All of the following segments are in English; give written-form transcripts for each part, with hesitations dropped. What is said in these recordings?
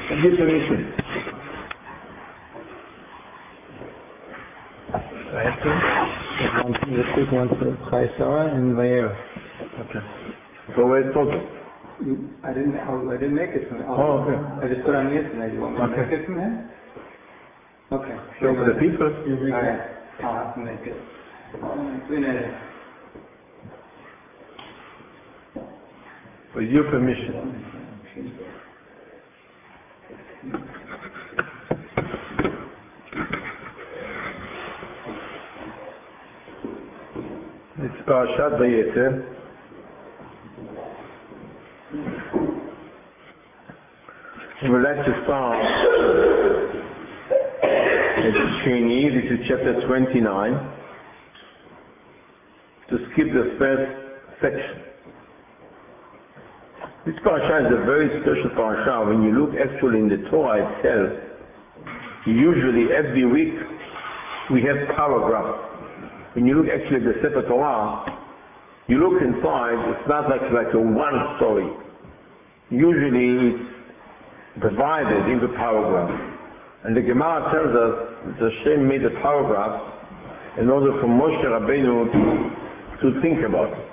Give permission. One thing that quick one to Chayesara and Vayera. Okay. So where's Tolkien? I didn't make it from him. Oh, okay. I just put on yesterday. You want me to make it from him? Okay. Show for the people. Alright. I'll have to make it. With your permission. It's Parashat Vayetze. We would like to start at Sheni, this is chapter 29, to skip the first section. This parasha is a very special parasha. When you look actually in the Torah itself, usually every week we have paragraphs. When you look actually at the Sefer Torah, you look inside, it's not like a one story. Usually it's divided into paragraphs. And the Gemara tells us that Hashem made a paragraph in order for Moshe Rabbeinu to think about it.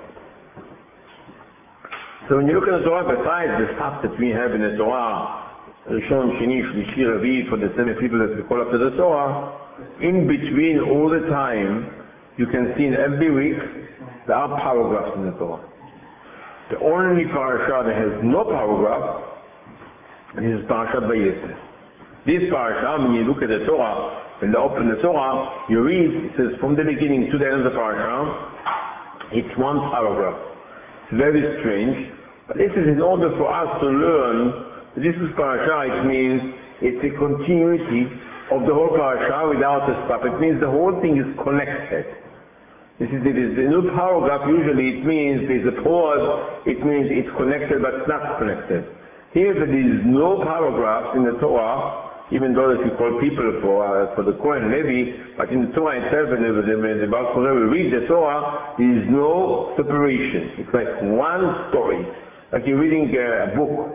So when you look at the Torah, besides the stuff that we have in the Torah, Rishon, Sheni, Shlishi, Revi, for the 7 people that we call up to the Torah, in between all the time, you can see in every week, there are paragraphs in the Torah. The only parasha that has no paragraph is Parashat Vayetze. This parasha, when you look at the Torah, when you open the Torah, you read, it says from the beginning to the end of the parasha, it's one paragraph. It's very strange, but this is in order for us to learn that this is parasha. It means it's a continuity of the whole parasha without a stop. It means the whole thing is connected. This is the new paragraph. Usually it means there's a pause, it means it's connected but it's not connected. Here there is no paragraph in the Torah, even though that we call people for the Kohen Levi, but in the Torah itself, when the Baal Koreh will read the Torah, there is no separation. It's like one story, like you're reading a book.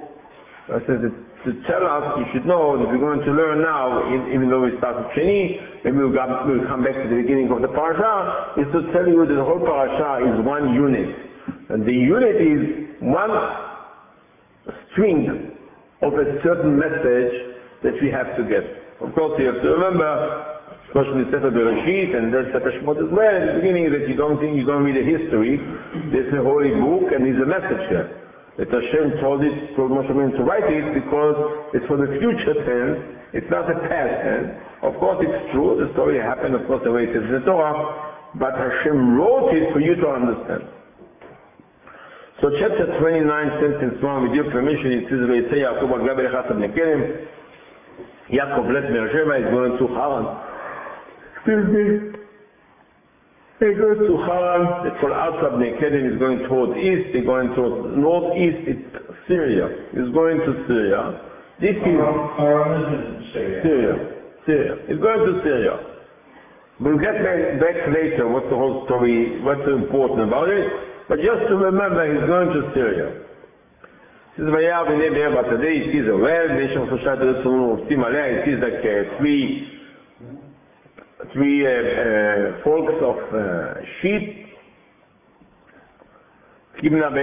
To tell us, you should know that we're going to learn now, even though we start with Sheni, maybe we'll come back to the beginning of the parasha, is to tell you that the whole parasha is one unit. And the unit is one string of a certain message that we have to get. Of course, you have to remember, especially Sefer Bereshit and then Sefer Shemot as well, at the beginning, that you don't read a history. There's a holy book and there's a message here. That Hashem told Moshe Rabbeinu to write it because it's for the future tense, it's not a past tense. Of course it's true, the story happened of course the way it is in the Torah, but Hashem wrote it for you to understand. So chapter 29, sentence 1, with your permission, it says, Vayetze Yaakov al Gabel Echad Bnei Kenem. Yaakov left Beersheba, is going to Haran. Excuse me. He goes to Haran, it's called Arza Bnei Kenem, he's going towards east, he's going towards northeast, it's Syria. He's going to Syria. This is Haran is in Syria. He's going to Syria. We'll get back later what's the whole story, what's so important about it, but just to remember he's going to Syria. He says, today he sees a well, he sees like three folks of sheep. This is a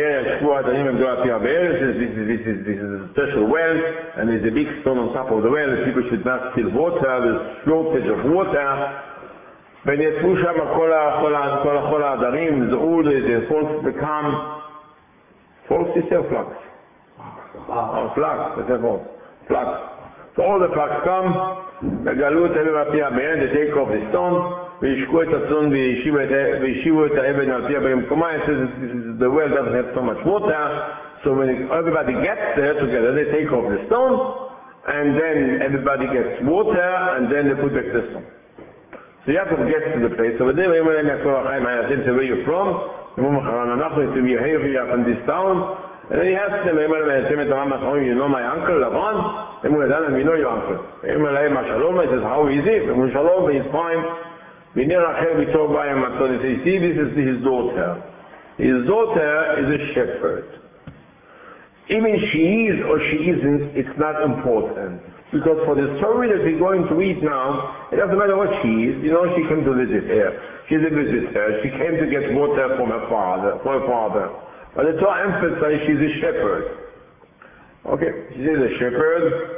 special well, and there's a big stone on top of the well. People should not steal water, there's shortage of water. ונאספו שם כל העדרים, זעו the folks become, folks is their flux. Flux, that's their folks. Flux. So all the flux come, וגלו את האבן על פי הבאר, they take off the stone, וישקו את הצאן וישיבו את האבן על פי הבאר במקומה. It says the well doesn't have so much water, so when everybody gets there together, they take off the stone, and then everybody gets water, and then they put back the stone. So Yaakov gets to the place. So when they say, where you're from? We are here from this town. And then he asks them, you know my uncle, Lavan? We know your uncle. He says, how is he? Shalom, he's fine. We talk by him. So they say, see, this is his daughter. His daughter is a shepherd. Even she is or she isn't, it's not important. Because for the story that we're going to read now, it doesn't matter what she is. You know, she came to visit here. She's a visitor. She came to get water from her father. But the Torah emphasizes she's a shepherd. Okay, she is a shepherd.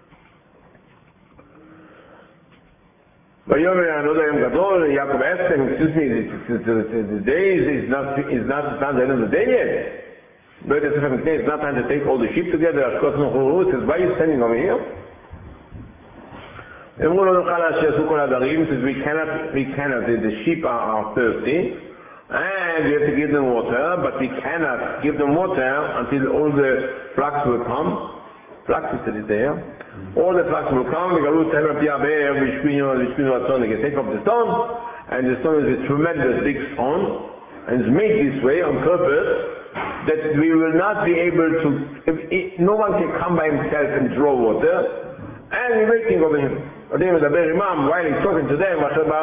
Yaakov asked him, excuse me, the day is not the end of the day yet. But it's not time to take all the sheep together. He says, why are you standing over here? Says, we cannot, the sheep are thirsty, and we have to give them water, but we cannot give them water until all the flocks will come. Flocks is there. All the flocks will come, they can take up the stone, and the stone is a tremendous big stone, and it's made this way on purpose, that we will not be able to, no one can come by himself and draw water, and we're waiting over him. While he's talking to them,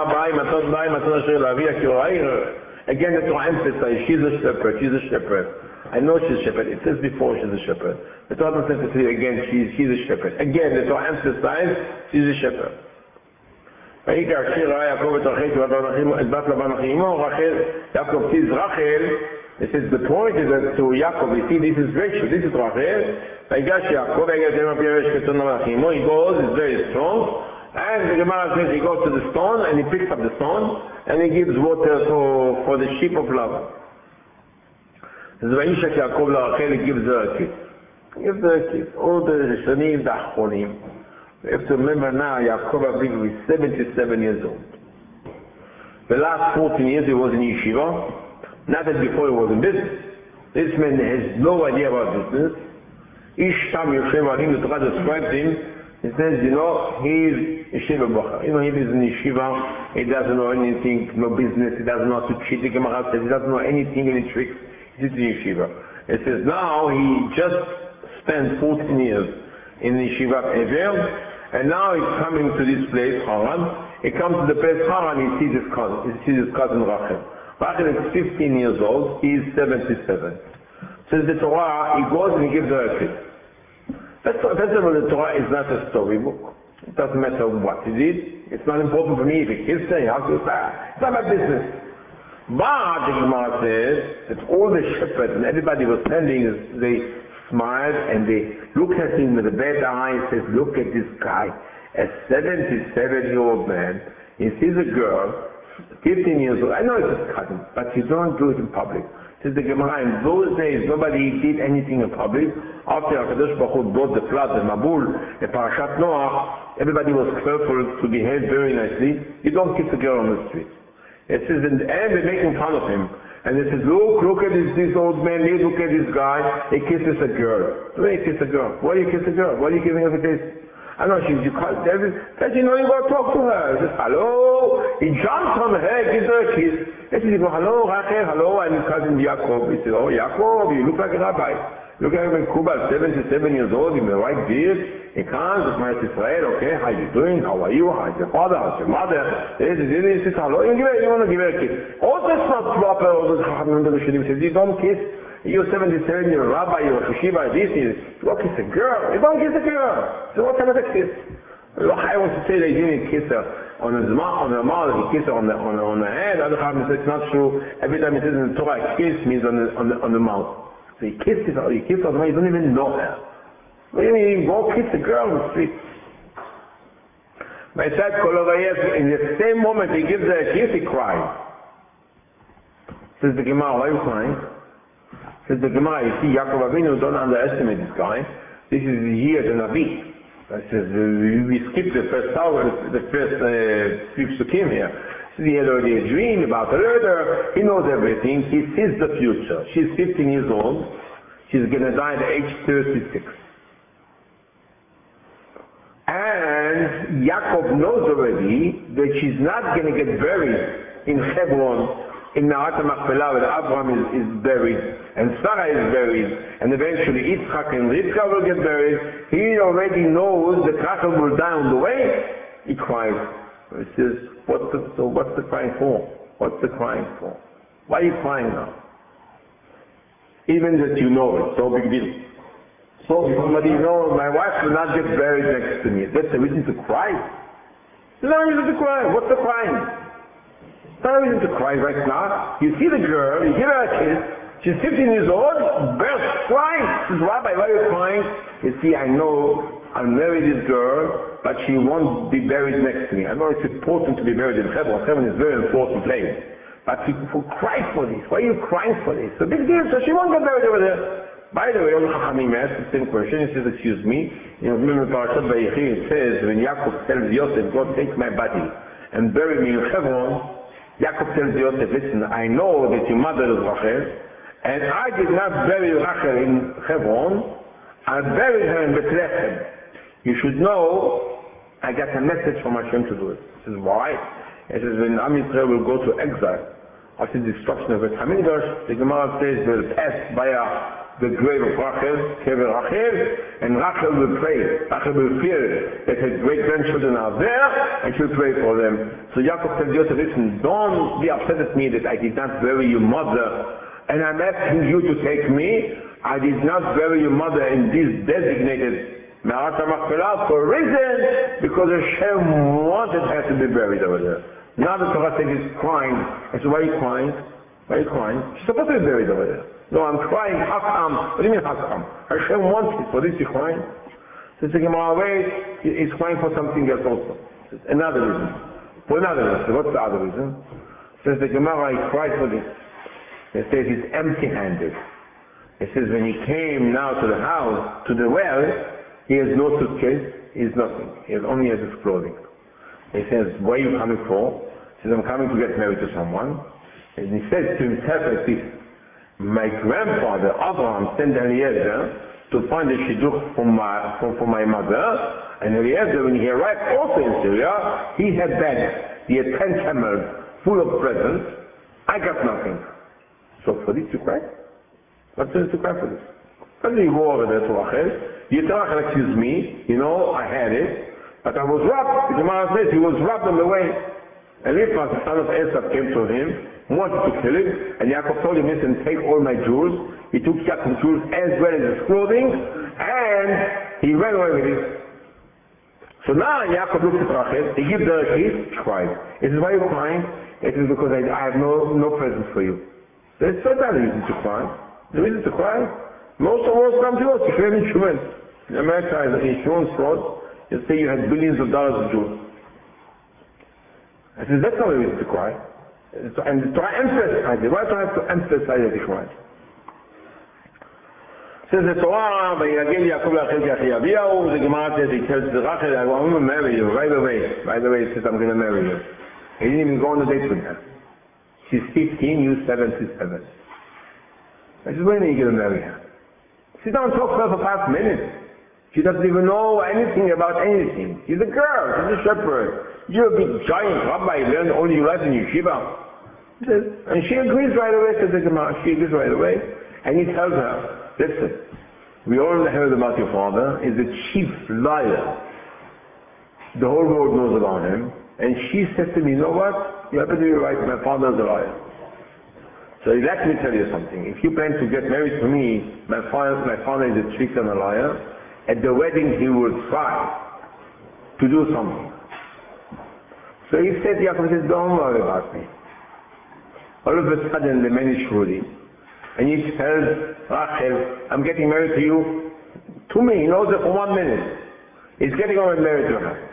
again the Torah emphasizes, she's a shepherd. I know she's a shepherd. It says before she's a shepherd. The Torah doesn't say again she's a shepherd. Again the Torah emphasizes she's a shepherd. Yaakov sees Rachel. It says the point is that to Yaakov, you see this is Rachel, this is Rachel. He goes, he's very strong. And the Gemara says he goes to the stone and he picks up the stone and he gives water for the sheep of love. He gives her a kiss. He gives her a kiss. All the Rishonim, the Achronim. We have to remember now, Yaakov Avinu is 77 years old. The last 14 years he was in yeshiva. Not that before he was in business. This man has no idea about business. Ish Tam Yoshem Alim, the Torah describes him. He says, you know, he's yeshiva bocher. You know, he lives in yeshiva. He doesn't know anything, no business. He doesn't know how to cheat. The Gemara says he doesn't know anything, any tricks. He's in yeshiva. It says now he just spent 14 years in yeshiva Ever, and now he's coming to this place, Haran. He comes to the place Haran, he sees his cousin Rachel. Rachel is 15 years old, he is 77. Says the Torah, he goes and he gives her a kiss. First of all, the Torah is not a storybook. It doesn't matter what it is. It's not important for me if he kissed her, how to say. It's not my business. But the Gemara says that all the shepherds and everybody was standing, they smiled and they looked at him with a bad eye and said, look at this guy, a 77-year-old man. He sees a girl, 15 years old. I know it's his cousin, but you don't do it in public. Says the Gemara, in those days nobody did anything in public. After HaKadosh Baruch Hu brought the flood, the Mabul, the Parashat Noah, everybody was careful to behave very nicely. You don't kiss a girl on the street. It says, and they're making fun of him. And they says, look at this old man, look at this guy, he kisses a girl. Why do you kiss a girl? Why do you kiss a girl? Why are you giving her a kiss? I know you can't, because you know you got to talk to her. He says, hello. He jumps on her, gives her a kiss. He says, hello, Rachel, hello, I'm his cousin Yaakov. He says, oh, Yaakov, you look like a rabbi. Look at him in Kuba, 77 years old, with a white beard. He comes, it's my Israel, okay, how you doing? How are you? How's your father? How's your mother? He says, hello, you want to give her a kiss. Also, it's not proper, also, he says, you don't kiss. You're 77, you're a rabbi, you're a yeshiva, this is, you don't kiss a girl. You don't kiss a girl. So what kind of a kiss? I want to say that he didn't kiss her on his mouth, on her mouth, he kissed her on the head. Other Chachamim say it's not true. Every time he says in the Torah, kiss means on the mouth. So he kissed her, you don't even know her. What do you mean, you go kiss a girl on the street? By that, in the same moment he gives her a kiss, he cries. Says the Gemara, why are you crying? Says the Gemara, you see, Yaakov Avinu, don't underestimate this guy. This is the year of the Navi. It says, we skipped the first hour, the first few psukim here. So he had already a dream about her later. He knows everything. He sees the future. She's 15 years old. She's going to die at age 36. And Yaakov knows already that she's not going to get buried in Hebron, in Me'arat HaMachpelah, where Abraham is buried, and Sarah is buried, and eventually Yitzchak and Rivka will get buried. He already knows that Rachel will die on the way. He cries. He says, what's the crying for? What's the crying for? Why are you crying now? Even that you know it's no big deal. So somebody, my wife will not get buried next to me. That's a reason to cry. There's no reason to cry. What's the crying? No reason to cry right now. You see the girl, you give her a kiss, she's 15 years old, bursts crying. She says, Rabbi, why are you crying? You see, I know I'll marry this girl, but she won't be buried next to me. I know it's important to be buried in Hebron. Hebron is a very important place. But you cry for this. Why are you crying for this? It's a big deal, so she won't get buried over there. By the way, all the Chachamim asked the same question. He says, excuse me, remember Parashat Vayechi, it says, when Yaakov tells Yosef, go take my body and bury me in Hebron, Yaakov tells Yosef, listen, I know that your mother is Rachel, and I did not bury Rachel in Hebron, I buried her in Bethlehem. You should know, I got a message from Hashem to do it. He says, why? He says, when Am Yisrael will go to exile, after the destruction of Beit HaMikdash, the Gemara says they'll pass by the grave of Rachel, Kever Rachel, and Rachel will pray. Rachel will feel that her great-grandchildren are there, and she'll pray for them. So Yaakov tells Yosef, listen, don't be upset at me that I did not bury your mother, and I'm asking you to take me. I did not bury your mother in this designated Me'arat HaMachpelah for a reason, because Hashem wanted her to be buried over there. Now the Torah says he's crying. I said, why are you crying? Why are you crying? She's supposed to be buried over there. No, I'm crying. Hakam. What do you mean Hakam? Hashem wants it. For this you're crying? So the Gemara, wait, he's crying for something else also. Another reason. For another reason. What's the other reason? Says the Gemara, he cried for this. It says he's empty-handed. It says when he came now to the house, to the well, he has no suitcase, he has nothing. He only has his clothing. He says, where are you coming for? He says, I'm coming to get married to someone. And he says to himself like this, my grandfather, Abraham, sent Eliezer to find a shidduch for my mother. And Eliezer, when he arrived also in Syria, he had bags. He had 10 camels full of presents. I got nothing. So for this you cry? What's there to cry for this? Why do you go over there to Rachel? You tell Rachel, excuse me, I had it, but I was robbed. The Gemara says he was robbed on the way. Eliphaz, the son of Esau, came to him, wanted to kill him, and Yaakov told him, listen, take all my jewels. He took Yaakov's jewels as well as his clothing, and he ran away with it. So now Yaakov looks at Rachel, he gives her a kiss, she cries. He says, why are you crying? It is because I have no present for you. There's not a reason to cry. The reason to cry? Most of us come to us to claim insurance. In America, in insurance fraud, you say you had billions of dollars of jewels. I said, that's not a reason to cry. And the Torah emphasizes it. Why do I have to emphasize that he cried? Says the Torah, "Vayagel Yaakov la'Rachel ki achi Aviyahu." The Gemara says he tells Rachel, "I want to marry you right away." Right away, he says, "I'm going to marry you." He didn't even go on a date with her. She's 15, you're 77. I said, when are you going to marry her? Sit down and talk to her for 5 minutes. She doesn't even know anything about anything. She's a girl, she's a shepherd. You're a big giant rabbi, learn all your life in yeshiva. And she agrees right away, says the Gemara. She agrees right away. And he tells her, listen, we all heard about your father. He's the chief liar. The whole world knows about him. And she said to me, you know what? You happen to be right, my father is a liar. So let me tell you something. If you plan to get married to me, my father is a trick and a liar. At the wedding he will try to do something. So he said, Yaakov says, don't worry about me. All of a sudden the man is shrewd. And he tells Rachel, I'm getting married to you. To me, he knows it for 1 minute. He's getting married to her.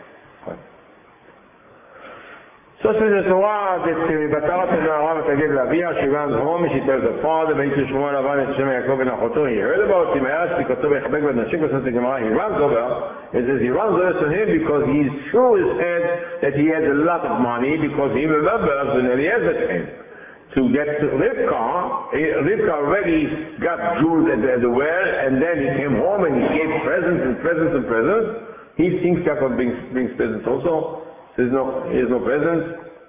So says the Torah that Batarat Na'ara v'taged l'Aviyah, she runs home and she tells her father, V'yitzu Shmuel Lavan et Shem Yaakov ben Achoto. He heard about him, asked because v'yichabek v'nashik v'says the Gemara. He runs over. It says he runs over to him because he's sure his head that he has a lot of money because he remembers when Eliezer came to get Rivka. Rivka already got jewels at the well, and then he came home and he gave presents and presents and presents. He thinks Yaakov brings presents also. He has no presents.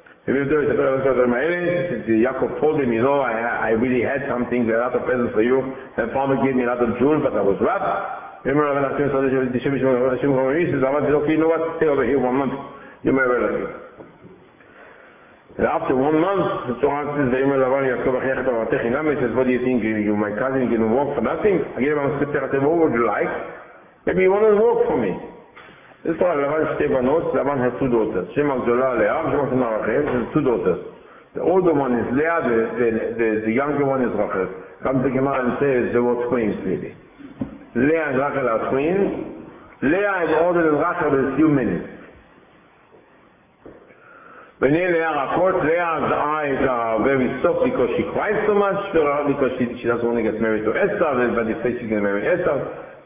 Yaakov told him, I really had something, a lot of presents for you. My father gave me a lot of jewels, but I was robbed. Remember when Hashem said, he says, okay, you know what? Stay over here 1 month. You're my relative. And after 1 month, the Torah says, he says, what do you think? You, my cousin, you can walk for nothing? I gave him a scripture, what would you like? Maybe you want to work for me. This Torah, Lavan has 2 banot, Lavan has 2 daughters. Shema Gdola, Leah, Shema Gdola, Rachel, has 2 daughters. The older one is Leah, the younger one is Rachel. Comes the Gemara and says, they were twins, really. Leah and Rachel are twins. Leah is older than Rachel by a few minutes. When Leah's eyes are very soft because she cries so much, because she doesn't want to get married to Esther, but they say she's going to marry Esther.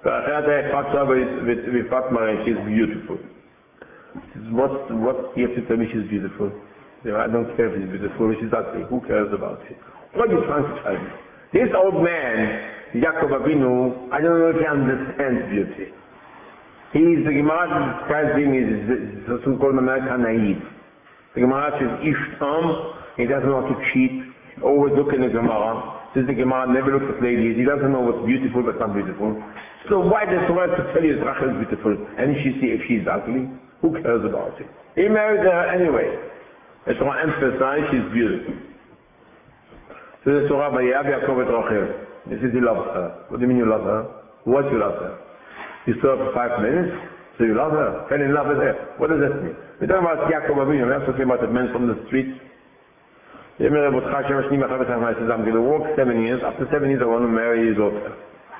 With Fatma, she's beautiful. What do you have to tell me she's beautiful? I don't care if she's beautiful, she's ugly. Who cares about it? What are you trying to tell me? This old man, Yaakov Avinu, I don't know if he understands beauty. The Gemara describes him as so-called American naive. The Gemara says, Ishtam, he doesn't know how to cheat, always look in the Gemara. Says the Gemara never looks at ladies, he doesn't know what's beautiful but not beautiful. So why does Torah to tell you that Rachel is beautiful? And if she's ugly, who cares about it? He married her anyway. The Torah emphasizes she's beautiful. So the Torah, Vayav Yaakov et Rachel. This is he loves her. What do you mean you love her? What you love her? You saw her for 5 minutes, so you love her, fell in love with her. What does that mean? We're talking about Yaakov Avinu, we're not talking about the men from the street. I'm going to walk 7 years, after 7 years I want to marry his daughter.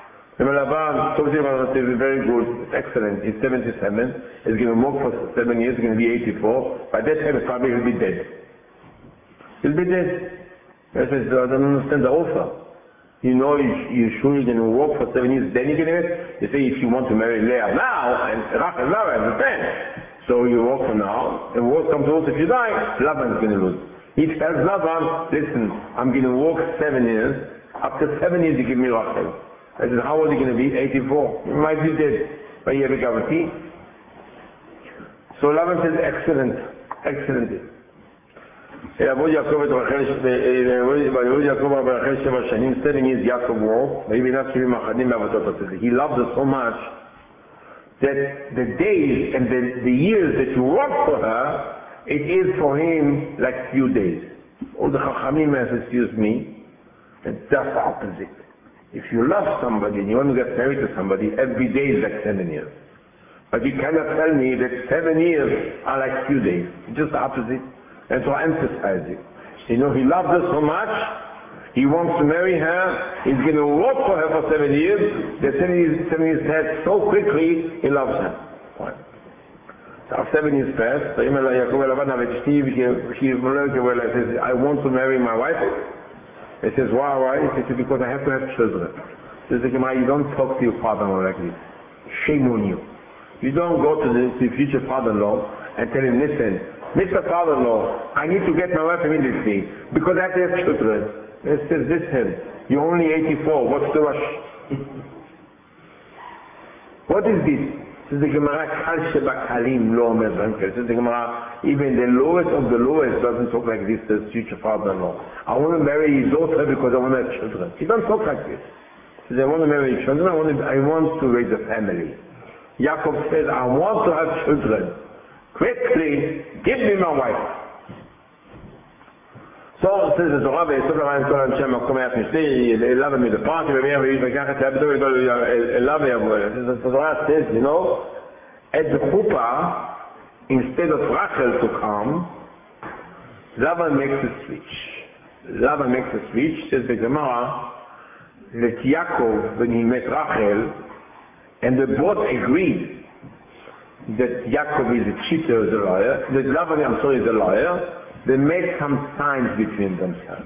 It's very good, it's excellent, he's 77, he's going to walk for 7 years, he's going to be 84, by that time probably he'll be dead. He'll be dead. I said, I don't understand the offer. You know you're sure you're going to walk for 7 years, then you're going to get. You say if you want to marry Leah now, and Rachel now, I understand. So you walk for now, and worst comes to worst, if you die, Laban is going to lose. He tells Laban, listen, I'm going to walk 7 years, after 7 years you give me Rachel. I said, how old are you going to be? 84. You might be dead, but you have a guarantee. So Laban says, excellent, excellent. ויעבוד יעקב את רחל 7 שנים, 7 years Yaakov walked, maybe not 70 אחדים בעבודות עשה. He loved her so much that the days and the years that you work for her, it is for him like few days. All the Chachamim have, excuse me, it's just the opposite. If you love somebody and you want to get married to somebody, every day is like 7 years. But you cannot tell me that 7 years are like few days. It's just the opposite. And so I emphasize it. He loves her so much, he wants to marry her, he's going to work for her for 7 years, the 7 years passed so quickly, he loves her. Fine. So after 7 years passed, she says, I want to marry my wife. He says, why? He says, because I have to have children. He says, you don't talk to your father-in-law like this. Shame on you. You don't go to the future father-in-law and tell him, listen, Mr. Father-in-law, I need to get my wife immediately because I have to have children. He says, listen, you're only 84, what's the rush? What is this? Says the Gemara, Kal Shebakalim Lo Omer Dvarim Kaela. Says the Gemara, even the lowest of the lowest doesn't talk like this to his future father-in-law. I want to marry his daughter because I want to have children. He doesn't talk like this. He says, I want to marry children, I want to raise a family. Yaakov says, I want to have children. Quickly, give me my wife. So says the Torah, ויסוף לבן כל אנשי המקום היה פניסי, אליו המדפרט, וכך את יעבדו אליו ויבוא אליו. The Torah says, at the chuppah, instead of Rachel to come, Laban makes a switch. Laban makes a switch, says the Gemara, that Yaakov, when he met Rachel, and they both agreed that Yaakov is a cheater, is a liar, that Laban, is a liar, they made some signs between themselves.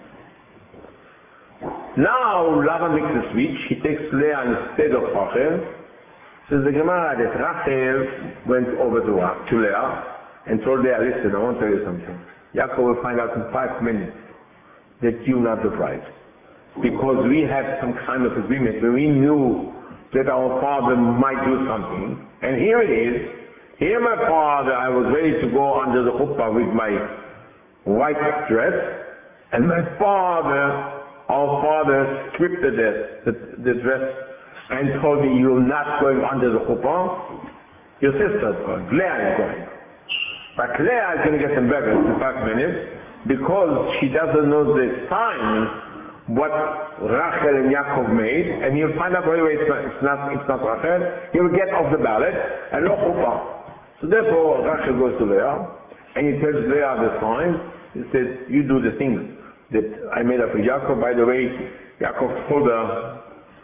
Now Laban makes a switch, he takes Leah instead of Rachel. Says the Gemara that Rachel went over to Leah and told Leah, listen, I want to tell you something. Yaakov will find out in 5 minutes that you're not the bride. Because we had some kind of agreement where we knew that our father might do something. And here it is. Here my father, I was ready to go under the chuppah with my white dress, and my father, our father, stripped the dress and told me, you're not going under the chuppah. Your sister's going. Leah is going. But Leah is going to get embarrassed in 5 minutes, because she doesn't know the sign what Rachel and Yaakov made, and he'll find out right away it's not Rachel. He'll get off the ballot and no chuppah. So therefore Rachel goes to Leah and he tells Leah the sign. He says, you do the things that I made up with Yaakov. By the way, Yaakov told her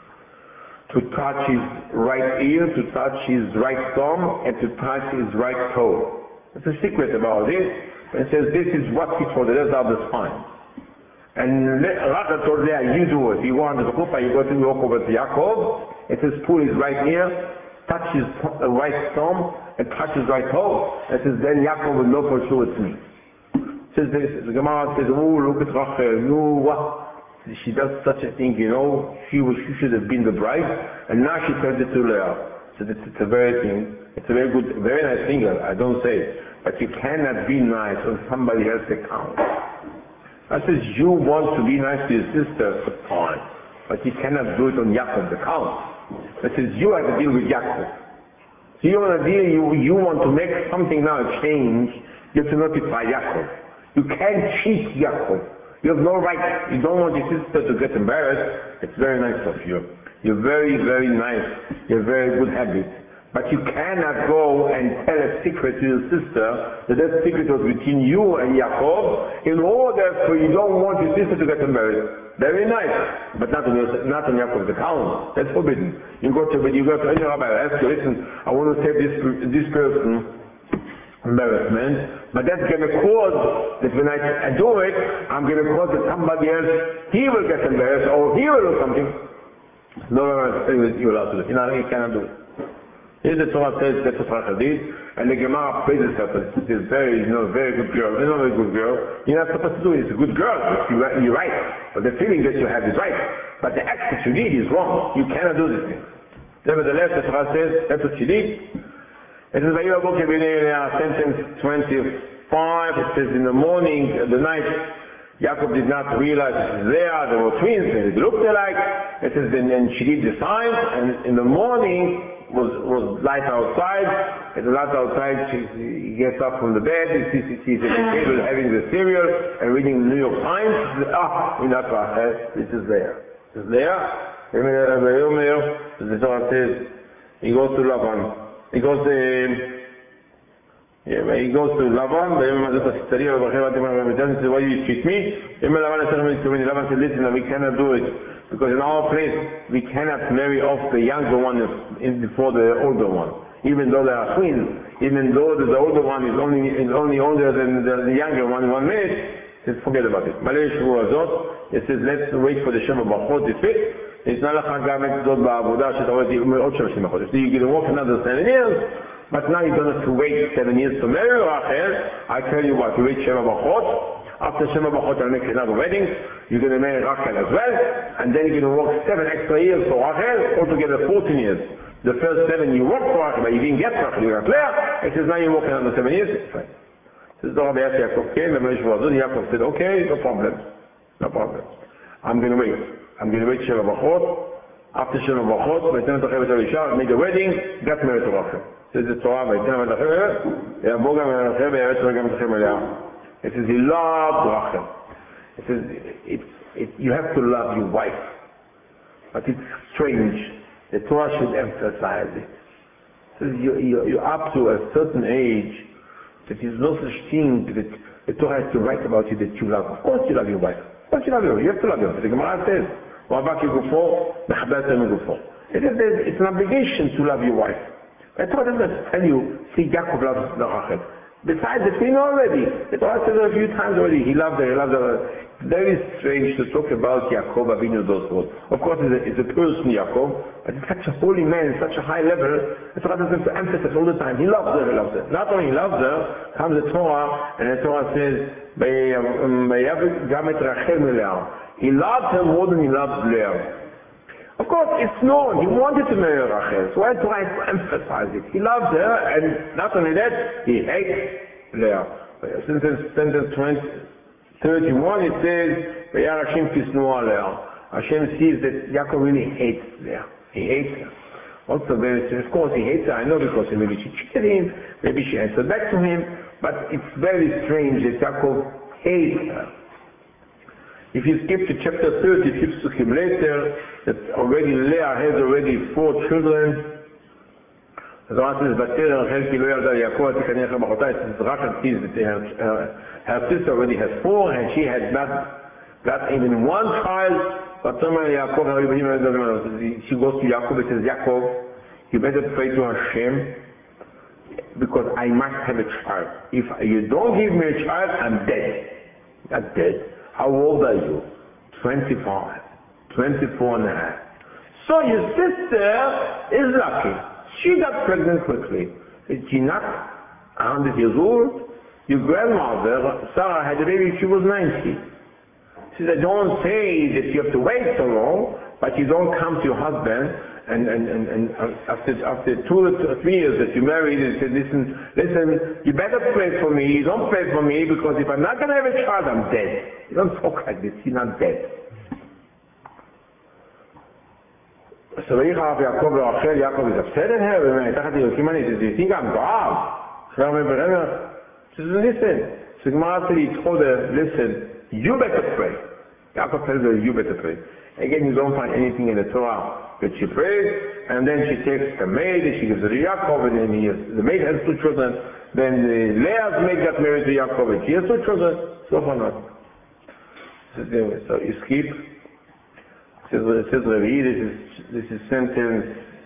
to touch his right ear, to touch his right thumb, and to touch his right toe. There's a secret about it. And it says, this is what he told her. That's how the sign. And Rachel told Leah, you do it. You go under the chuppah, you go to walk over to Yaakov. It says, pull his right ear, touch his right thumb, and touch his right toe. It says, then Yaakov will know for sure it's me. It says this, the Gemara says, oh, look at Rachel, no, what? She does such a thing, she should have been the bride, and now she tells it to Leah. So it's a very thing. It's a very good, very nice thing, I don't say. But you cannot be nice on somebody else's account. I says, you want to be nice to your sister, fine. But you cannot do it on Yaakov's account. I says, you have to deal with Yaakov. So you want to deal, you want to make something now a change, you have to notify Yaakov. You can't cheat Yaakov. You have no right. You don't want your sister to get embarrassed. It's very nice of you. You're very, very nice. You have very good habits. But you cannot go and tell a secret to your sister that secret was between you and Yaakov in order for you don't want your sister to get embarrassed. Very nice, but not on Yaakov's account. That's forbidden. You go to any rabbi, ask you, listen, I want to save this person embarrassment, but that's going to cause that when I do it, I'm going to cause that somebody else, he will get embarrassed or he will do something. No, you're allowed to do it. You cannot do it. Here the Torah says that's what Rachel did, and the Gemara praises her for this. She's very good girl. She's not a very good girl. You're not supposed to do it. It's a good girl. You're right. But the feeling that you have is right. But the act that you did is wrong. You cannot do this thing. Nevertheless, the Torah says that's what she did. It says, sentence 25, it says, in the morning, the night, Yaakov did not realize it was there were twins, and it looked alike. It says, and she did the sign, and in the morning, was light outside. At the light outside, he gets up from the bed, he sees at the table having the cereal, and reading the New York Times. He says, we're not Rachel, this is Leah. This is Leah. The Torah says, he goes to Lavan. He goes to Lavan, he says, why do you cheat me? Lavan said, listen, we cannot do it, because in our place, we cannot marry off the younger one before the older one. Even though they are twins, even though the older one is only older than the younger one minute, he says, forget about it. He says, let's wait for the Shema Bachot this week. ניתנה לך גם את זאת בעבודה שאתה רואה עוד 30 חודש. So you can work another 7 years, but now you don't have to wait 7 years to marry Rachel. I tell you what, you wait Shema Bachot. After Shema Bachot, I'll make another wedding. You're going to marry Rachel as well, and then you're going to work 7 extra years for Rachel, altogether 14 years. The first 7 you worked for Rachel, but you didn't get Rachel, you got Leah. It says now you work another 7 years. Fine. This is the Rabbi Yaakov came, and Yaakov said, okay, no problem. I'm going to wait. I'm going to wait Sheva Bachot. After Sheva Bachot, Vaytenem et Rachel Isha, made a wedding, got married to Rachel. Says the Torah, Vaytenem et Rachel, Yavo gam et Rachel, Vaytenem gam et Rachel Leah. It says he loved Rachel. It says you have to love your wife. But it's strange. The Torah should emphasize it. It says you're up to a certain age that there's no such thing that the Torah has to write about you that you love. Of course you love your wife. Of course you love her. You have to love her. The Gemara says, it's an obligation to love your wife. The Torah doesn't tell you, see, Yaakov loves Rachel. Besides, it's been already. The Torah says a few times already, he loved her. It's very strange to talk about Yaakov Avinu those words. Of course, it's a person, Yaakov, but it's such a holy man, such a high level. The Torah doesn't emphasize all the time. He loves her. Not only he loves her, comes the Torah, and the Torah says, he loved her more than he loved Leah. Of course, it's known. He wanted to marry Rachel. So I try to emphasize it. He loved her, and not only that, he hates Leah. Sentence 31, it says, Hashem sees that Yaakov really hates Leah. He hates her. Also very strange. Of course, he hates her. I know because maybe she cheated him. Maybe she answered back to him. But it's very strange that Yaakov hate her. If you skip to chapter 30, 6 psukim later, that already Leah has already 4 children. The Torah says, "Vater Rachel ki lo yalda Yaakov tikane lecha bachota." It says Rachel sees that her sister already has 4, and she had not got even one child. She goes to Yaakov and says, "Yaakov, you better pray to Hashem, because I must have a child. If you don't give me a child, I'm dead." I'm dead. How old are you? 25. 24 and a half. So your sister is lucky. She got pregnant quickly. She's not 100 years old. Your grandmother, Sarah, had a baby when she was 90. She said, don't say that you have to wait so long, but you don't come to your husband and after 2 or 3 years that you married, you said, listen, you better pray for me. You don't pray for me, because if I'm not going to have a child, I'm dead. You don't talk like this. You're not dead. So Yaakov is upset at her. Do you think I'm God? She says, listen. So Gemara said, he told her, listen, you better pray. Yaakov tells her, you better pray. Again, you don't find anything in the Torah that she prays, and then she takes a maid, and she gives it to Yaakov, and then the maid has 2 children. Then Leah's maid got married to Yaakov, and she has 2 children. So far not. So you skip. It says Revi, this is sentence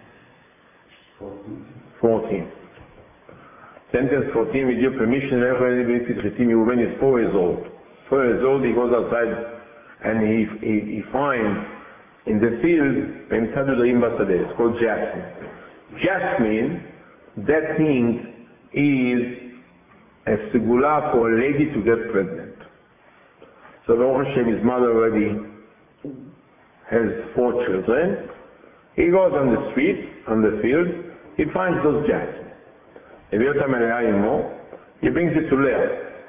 14. Sentence 14, with your permission, Reuben is 4 years old. 4 years old, he goes outside and he finds in the field, it's called jasmine. Jasmine, that means is a segula for a lady to get pregnant. So Baruch Hashem, his mother already has 4 children. He goes on the street, on the field, he finds those jasmine. He brings it to Leah.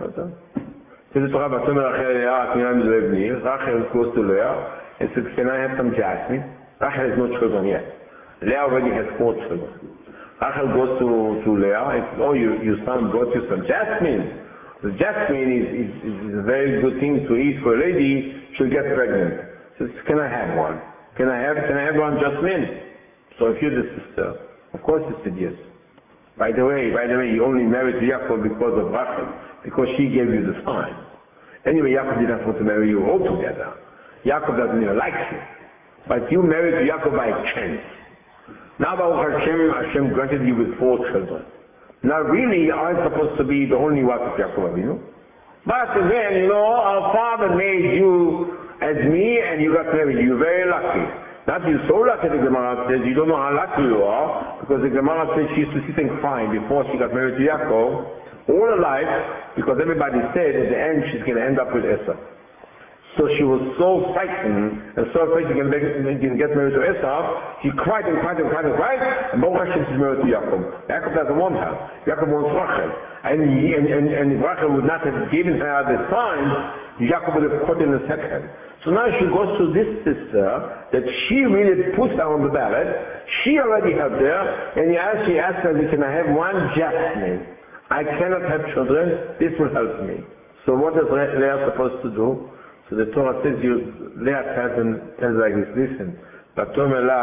Rachel goes to Leah and says, can I have some jasmine? Rachel has no children yet. Leah already has 4 children. Rachel goes to Leah and says, oh, your son brought you some jasmine. The jasmine is a very good thing to eat for a lady. She'll get pregnant. She says, can I have one? Can I have one jasmine? So if you're the sister, of course you said yes. By the way, you only married to Yaakov because of Rachel, because she gave you the sign. Anyway, Yaakov did not want to marry you altogether. Yaakov doesn't even like you. But you married to Yaakov by chance. Now Baruch Hashem granted you with 4 children. Now really, I'm supposed to be the only wife of Yaakov Avinu. But again, our father made you as me, and you got married. You're very lucky. Not you're so lucky, the Gemara says. You don't know how lucky you are, because the Gemara says she used to sit and cry before she got married to Yaakov all her life, because everybody said at the end she's going to end up with Esau. So she was so frightened and so afraid she can get married to Esau. She cried and cried and cried and cried, and Baruch Hashem she's married to Yaakov. Yaakov doesn't want her. Yaakov wants Rachel. And if Rachel would not have given her the sign, Yaakov would have caught in a second. So now she goes to this sister that she really puts her on the ballot. She already had there, and she asked her, can I have one jasmine? I cannot have children. This will help me. So what is Leah supposed to do? So the Torah says, Leah tells like this, listen, what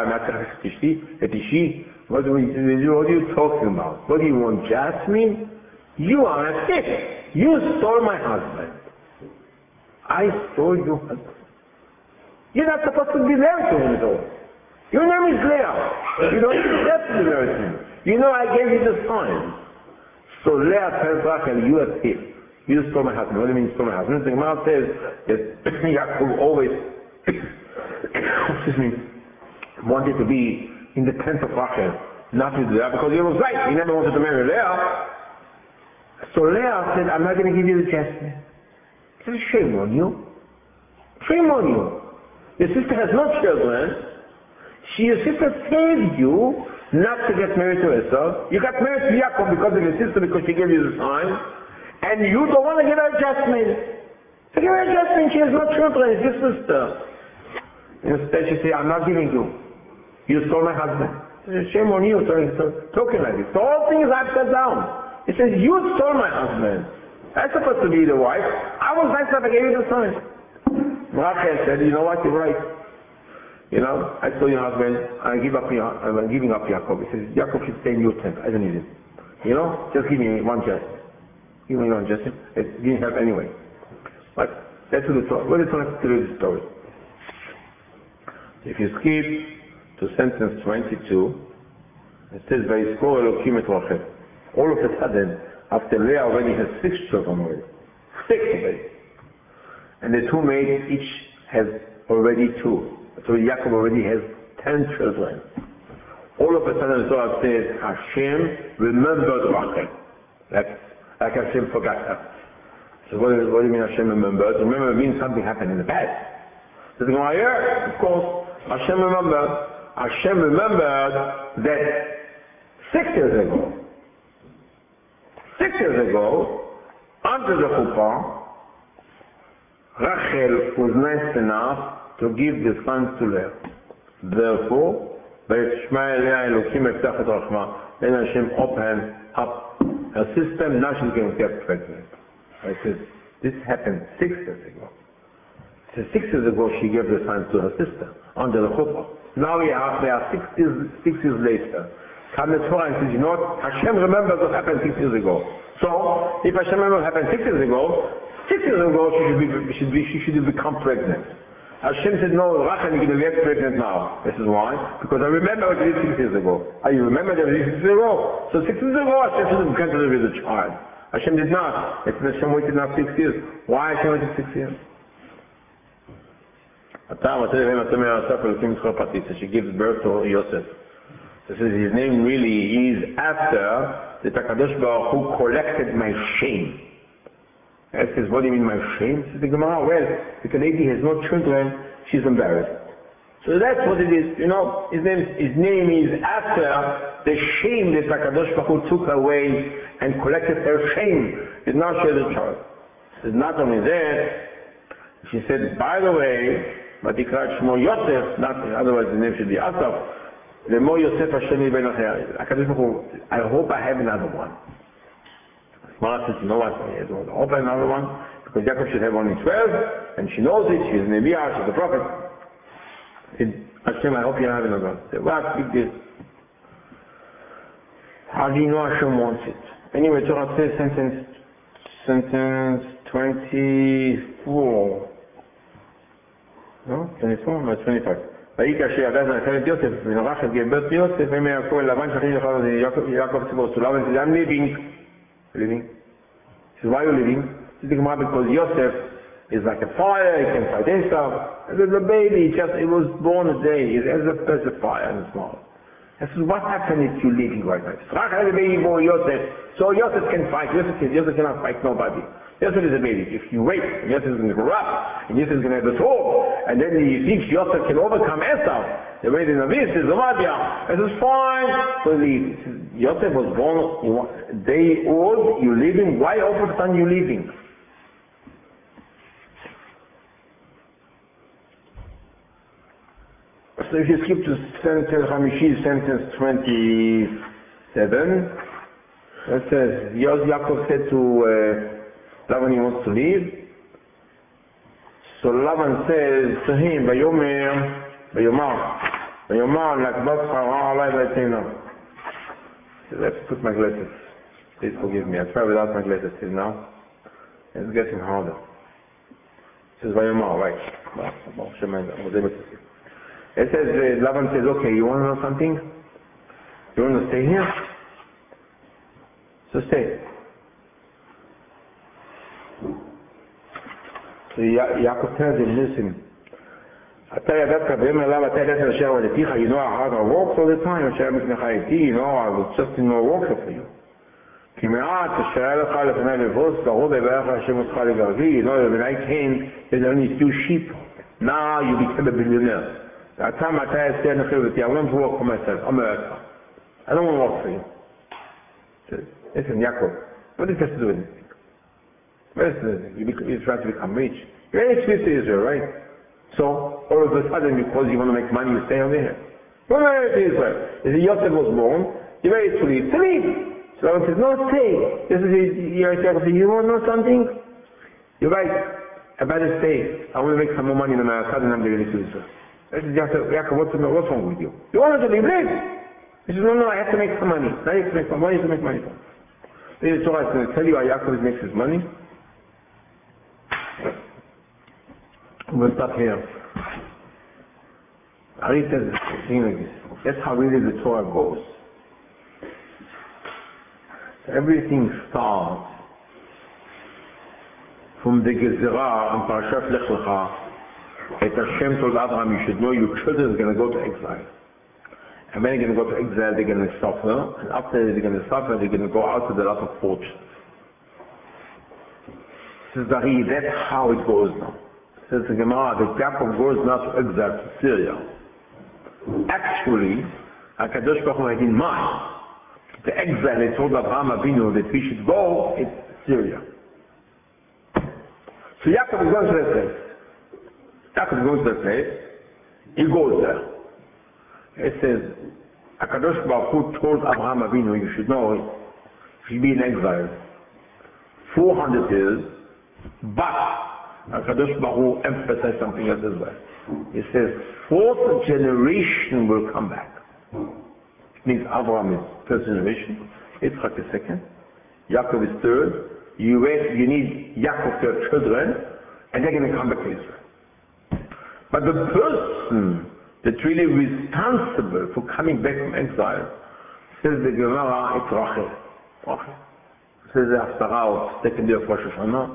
are you talking about? What do you want, jasmine? You are a thief. You stole my husband. I stole your husband. You're not supposed to be married to him though. Your name is Leah. You don't deserve to be married to him. I gave you the sign. So Leah tells Rachel, you are a thief. You stole my husband. What do you mean stole my husband? The Gemara says that Yaakov always wanted to be in the tent of Rachel, not with Leah, because he was right. He never wanted to marry Leah. So Leah said, I'm not going to give you the jasmine. He said, shame on you. Shame on you. Your sister has no children. Your sister saved you not to get married to Esau. You got married to Yaakov because of your sister, because she gave you the sign. And you don't want to give her jasmine. So give her jasmine. She has no children. It's your sister. Instead she said, I'm not giving you. You stole my husband. He said, shame on you talking like this. The whole thing is upside down. He says, you stole my husband. That's supposed to be the wife. I was nice enough, I gave you the son. Rachel said, you know what, you're right. You know, I told your husband, I'm giving up Yaakov. He says, Yaakov should stay in your tent. I don't need him. You know, just give me one just. Give me one just. It didn't help anyway. But that's what the Torah. What the Torah has to do with the story. If you skip to sentence 22, it says, Vayizkor Elokim et Rachel. All of a sudden, after Leah already has 6 children already. 6 already. And the 2 maids each has already 2. So Yaakov already has 10 children. All of a sudden the Torah says, Hashem remembered Rachel. Like Hashem forgot her. So what do you mean Hashem remembered? Remember means something happened in the past. So the Gemara here, of course, Hashem remembered. Hashem remembered that 6 years ago, under the chuppah, Rachel was nice enough to give the sons to Leah. Therefore, then Hashem opened up her system, now she can get pregnant. I said, this happened 6 years ago. So 6 years ago she gave the sons to her sister, under the chuppah. Now they are 6 years later. Come the Torah and says, you know what, Hashem remembers what happened 6 years ago. So, if Hashem remembers what happened 6 years ago, she should have become pregnant. Hashem said, no, Rachel, you're going to get pregnant now. This is why. Because I remember what you did 6 years ago. You remember that you did 6 years ago? So 6 years ago, Hashem should have granted her with a child. Hashem did not. It said Hashem waited now 6 years. Why Hashem waited 6 years? So she gives birth to Yosef. So his name really is after the Hakadosh Baruch Hu collected my shame. And says, what do you mean my shame? Says the Gemara, well, if a lady has no children, she's embarrassed. So that's what it is, you know, his name is after the shame that HaKadosh Baruch Hu took away and collected her shame, did not share the child. Says not only that, she said, by the way, Vatikrat Shmo Yosef, not otherwise the name should be Asaf, the Mo Yosef Hashem Ben HaKadosh Baruch Hu, I hope I have another one. Mara says, you know what, I don't open another one, because Yaakov should have only 12, and she knows it, she's a Nebiah, she's a prophet. Hashem, I hope you have another one. Say, what, big deal. How do you know Hashem wants it? Anyway, Torah says, sentence 24. No? 24? No, 25. ויהי כאשר ידע זכר את יוסף, ונורח את גבר את יוסף, ויאמר כה לבן שכן יאכל יעקב ציבור סולם, and says, I'm leaving. Living. He says, why are you living? He says, because Yosef is like a fire, he can fight himself. And the baby, it was born a day, it has a fire in his mouth. I said, what happened if you're leaving right now? Rachel had a baby born Yosef, so Yosef can fight. Yosef cannot fight nobody. Yosef is a baby. If you wait, Yosef is going to grow up, and Yosef is going to have a sword, and then he thinks Yosef can overcome Esau. The way the Navi says, Zomadia, this is fine. So leave. Yosef was born a day old, you're leaving. Why all of a sudden you're leaving? So if you skip to sentence 27, it says, Yaakov said to Lavan he wants to leave. So Lavan says to him, Vayomar, Lakbat Chara Alai Vaytena. Let's put my glasses. Please forgive me. I try without my glasses till now. It's getting harder. It says Vayomar, right. It says, Lavan says, okay, you want to know something? You want to stay here? So stay. So Yaakov tells him, listen, you know how hard I work all the time, you know, I was just in no worker for you. You know, when I came, there's only a few sheep. Now you became a billionaire. I want to work for myself. I'm a worker. I don't want to work for you. Listen, Yaakov, what does this have to do with anything? You're trying to become rich. You're expensive to Israel, right? So, all of a sudden, because you want to make money, you stay over here. You're married to Israel. If Yosef was born, you're married to leave. So Lavan says, no, stay. This is Yaakov says, you want to know something? You're right. I better stay. I want to make some more money in America, then I'm going to leave Israel. I said, Yaakov, what's wrong with you? You want to leave? Leave. He says, no, I have to make some money. Now you have to make some money, you have to make money. Then the Torah is going to tell you how Yaakov makes his money. We'll stop here. I read this thing like this. That's how really the Torah goes. Everything starts from the Gezerah in Parashat Lech Lecha. That Hashem told Abraham, you should know your children are going to go to exile. And when they're going to go to exile, they're going to suffer. And after they're going to suffer, they're going to go out with a lot of fortunes. Says Dari, that's how it goes now. Says the Gemara, that Yaakov goes now to exile to Syria. Actually, HaKadosh Baruch Hu had in mind the exile he told Abraham Avinu that we should go is Syria. So Yaakov is going to that place. Yaakov is going to that place. He goes there. It says, HaKadosh Baruch Hu told Abraham Avinu, you should know, you should be in exile 400 years, but HaKadosh Baruch Hu emphasized something else as well. He says, fourth generation will come back. It means Abraham is first generation, Yitzchak is second, Yaakov is third. You need Yaakov to have children, and they're going to come back to Israel. But the person that's really responsible for coming back from exile, says the Gemara, it's Rachel. Rachel. Says the Haftarah of second day of Rosh Hashanah.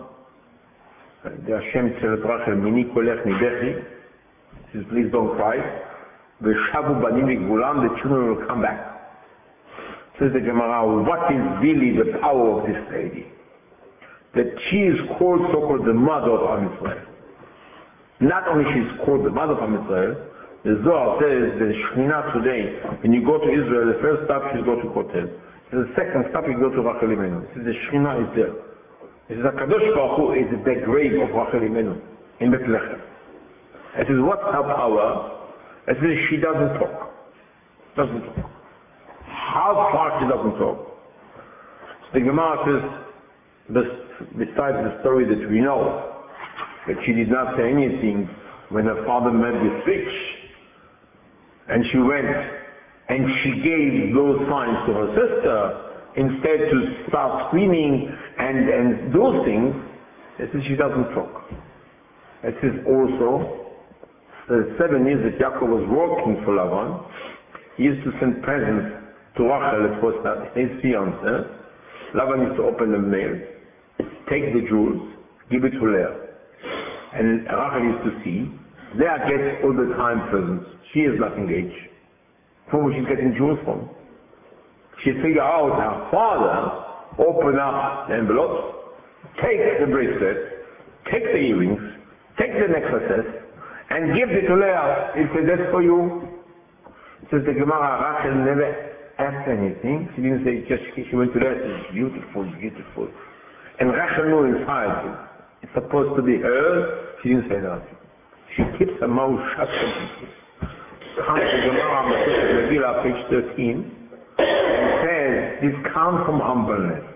The Hashem tells Rachel, Mini kolech nibechi. He says, please don't cry. V'shavu banim v'gulam, the children will come back. Says the Gemara, what is really the power of this lady? That she is called, so-called, the mother of Am Yisrael. Not only she is called the mother of Am Yisrael, the Zohar says the Shekhinah today, when you go to Israel, the first stop you go to Kotel. The second stop you go to Rachel Imenu. It says the Shekhinah is there. It says HaKadosh Baruch Hu is the grave of Rachel Imenu in Bethlehem. It says what's her power? It says she doesn't talk. Doesn't talk. How far she doesn't talk? So the Gemara says, besides the story that we know, that she did not say anything when her father met this witch, and she went and she gave those signs to her sister instead to start screaming and those things. It says she doesn't talk. It says also the 7 years that Yaakov was working for Lavan, he used to send presents to Rachel, it was his fiancée. Lavan used to open the mail, take the jewels, give it to Leah. And Rachel used to see, Leah gets all the time presents. She is not engaged. From where she's getting jewels from. She'd figure out her father open up the envelopes, take the bracelet, take the earrings, take the necklaces, and give it to Leah. He said, that's for you. Says the Gemara, Rachel never asked anything. She didn't say, just she went to Leah and said, beautiful, beautiful. And Rachel knew inside, it's supposed to be hers. She didn't say nothing. She keeps her mouth shut completely. Comes to Gemara, Megillah, page 13, and says, this comes from humbleness.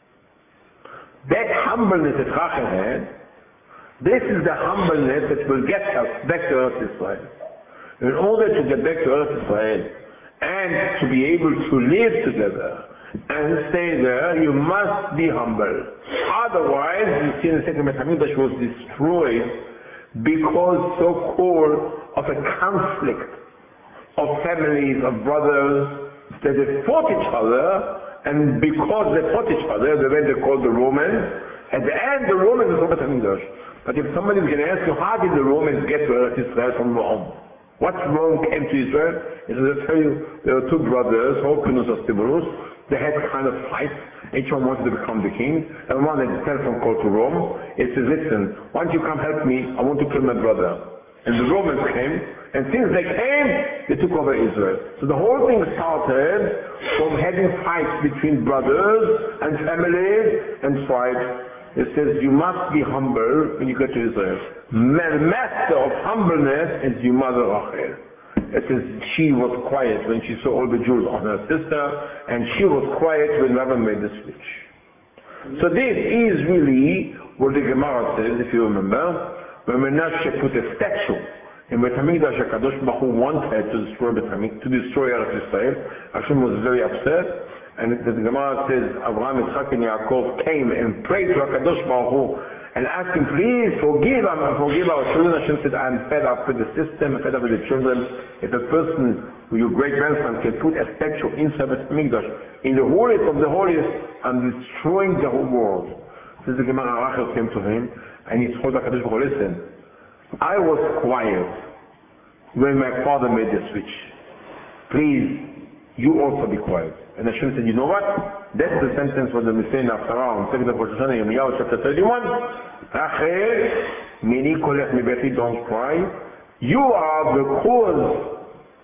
That humbleness that Rachel had, this is the humbleness that will get us back to Eretz Israel. In order to get back to Eretz Israel and to be able to live together and stay there, you must be humble. Otherwise, you see in the second Beit HaMikdash was destroyed because so-called of a conflict of families, of brothers, that they fought each other, and because they fought each other, they went, they called the Romans. At the end, the Romans were Beit HaMikdash. But if somebody is going to ask you, how did the Romans get to Eretz Israel from Rome? What Rome came to Israel? I'll tell you, there were two brothers, Hyrcanus and Stephanus. They had kind of fights. Each one wanted to become the king. And one had a telephone call to Rome. It says, listen, why don't you come help me? I want to kill my brother. And the Romans came, and since they came, they took over Israel. So the whole thing started from having fights between brothers and families and tribes. It says you must be humble when you get to Israel. The master of humbleness is your mother Rachel. It says she was quiet when she saw all the jewels on her sister, and she was quiet when Laban made the switch. So this is really what the Gemara says, if you remember, when Menashe put a statue in Beit HaMikdash, HaKadosh Baruch Hu wanted to destroy Eretz Yisrael. Hashem was very upset, and the Gemara says Abraham, Yitzchak, and Yaakov came and prayed to HaKadosh Baruch Hu and asked him, please forgive our children. Hashem said, I'm fed up with the system, I'm fed up with the children. If a person, your great-grandson, can put a statue inside Beit HaMikdash, in the holiest of the holiest, I'm destroying the whole world. Says the Gemara, Rachel came to him, and he told HaKadosh Baruch Hu, listen, I was quiet when my father made the switch. Please, you also be quiet. And Hashem said, you know what? That's the sentence for the Messiah after on second of Rosh Hashanah, Yirmiyahu chapter 31. Rachel, mini kolech mibeti, don't cry. You are the cause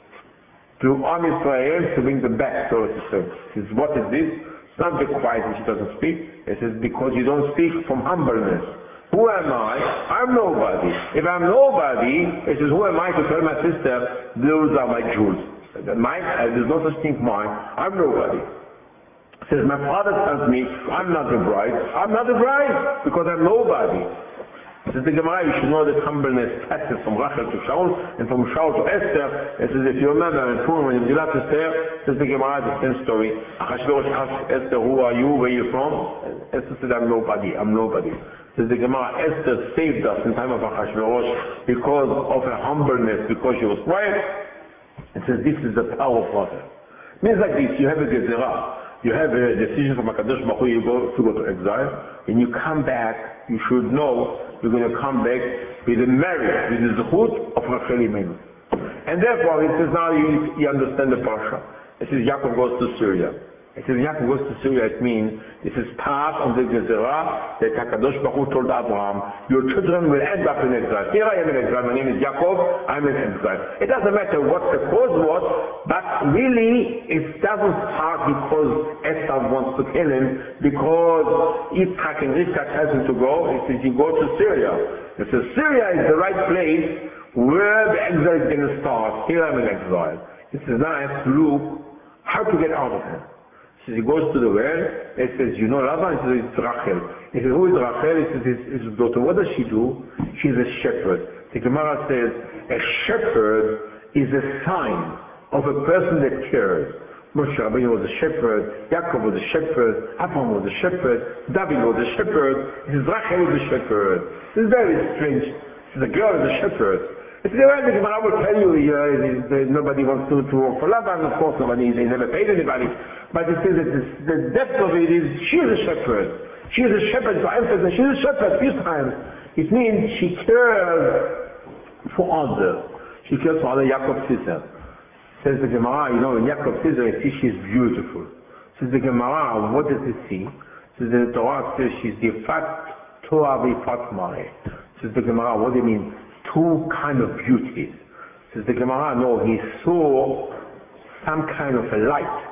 to Am Yisrael to bring them back to Eretz Yisrael. He says, what is this? It's not the quiet which he doesn't speak. It says, because you don't speak from humbleness. Who am I? I'm nobody. If I'm nobody, it says, who am I to tell my sister, those are my jewels? There's no such thing mine. I'm nobody. It says, my father tells me, I'm not the bride. I'm not the bride because I'm nobody. Says the Gemara, you should know that humbleness passes from Rachel to Shaul and from Shaul to Esther. It says, if you remember in Purim when Megillat Esther, says the Gemara, the same story. Achashverosh asked Esther, who are you? Where are you from? Esther said, I'm nobody. I'm nobody. Says the Gemara, Esther saved us in time of Achashverosh because of her humbleness, because she was quiet. It says, this is the power of Rachel. It means like this, you have a gezerah. You have a decision from HaKadosh Baruch Hu, you go to exile, and you come back, you should know you're going to come back with a merit, with the zechut of Rachel Imenu. And therefore, it says now you understand the parsha. It says Yaakov goes to Syria. It says Yaakov goes to Syria, it means this is part of the gezerah that HaKadosh Baruch Hu told Abraham, your children will end up in exile. Here I am in exile, my name is Yaakov, I'm in exile. It doesn't matter what the cause was, but really it doesn't start because Esau wants to kill him, because Yitzchak and Rivka tells him to go. It says you go to Syria. It says Syria is the right place where the exile is going to start. Here I'm in exile. It says now I have to look how to get out of here. So he goes to the well, it says, you know Laban? It says, it's Rachel. He says, who is Rachel? It says, it's his daughter. What does she do? She's a shepherd. The Gemara says, a shepherd is a sign of a person that cares. Moshe Rabbeinu was a shepherd, Yaakov was a shepherd, Abraham was a shepherd, David was a shepherd, it says, Rachel is a shepherd. This is very strange. It says, a girl is a shepherd. It's the way the Gemara will tell you, nobody wants to work for Laban, of course nobody, they never paid anybody. But it says that the depth of it is, she is a shepherd. She is a shepherd, for emphasis, she is a shepherd, few times. It means she cares for others. She cares for other. Yaakov sees her. Says the Gemara, when Yaakov sees her, he sees she's beautiful. Says the Gemara, what does he see? Says the Torah says she's the Yifat Torah v'Yifat Mareh. Says the Gemara, what do you mean? Two kind of beauties. Says the Gemara, no, he saw some kind of a light,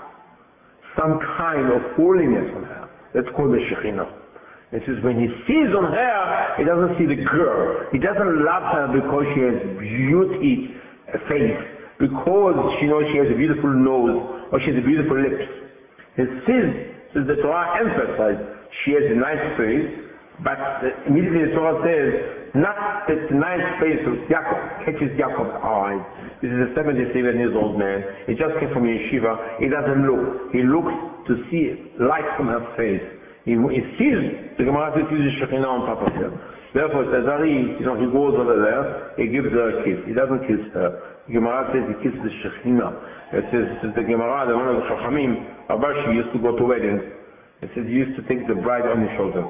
some kind of holiness on her. That's called the Shekhinah. It says when he sees on her, he doesn't see the girl. He doesn't love her because she has beauty face, because she knows she has a beautiful nose, or she has a beautiful lips. He says the Torah emphasizes she has a nice face, but immediately the Torah says, not that the nice face of Yaakov catches Yaakov's eyes. This is a 77 years old man. He just came from yeshiva. He doesn't look. He looks to see light from her face. He sees, the Gemara says, he sees the Shekhinah on top of her. Therefore, it says, he goes over there, he gives her a kiss. He doesn't kiss her. The Gemara says he kisses the Shekhinah. It says, the Gemara, the one of the Chachamim, Abashi used to go to weddings. It says he used to take the bride on his shoulder.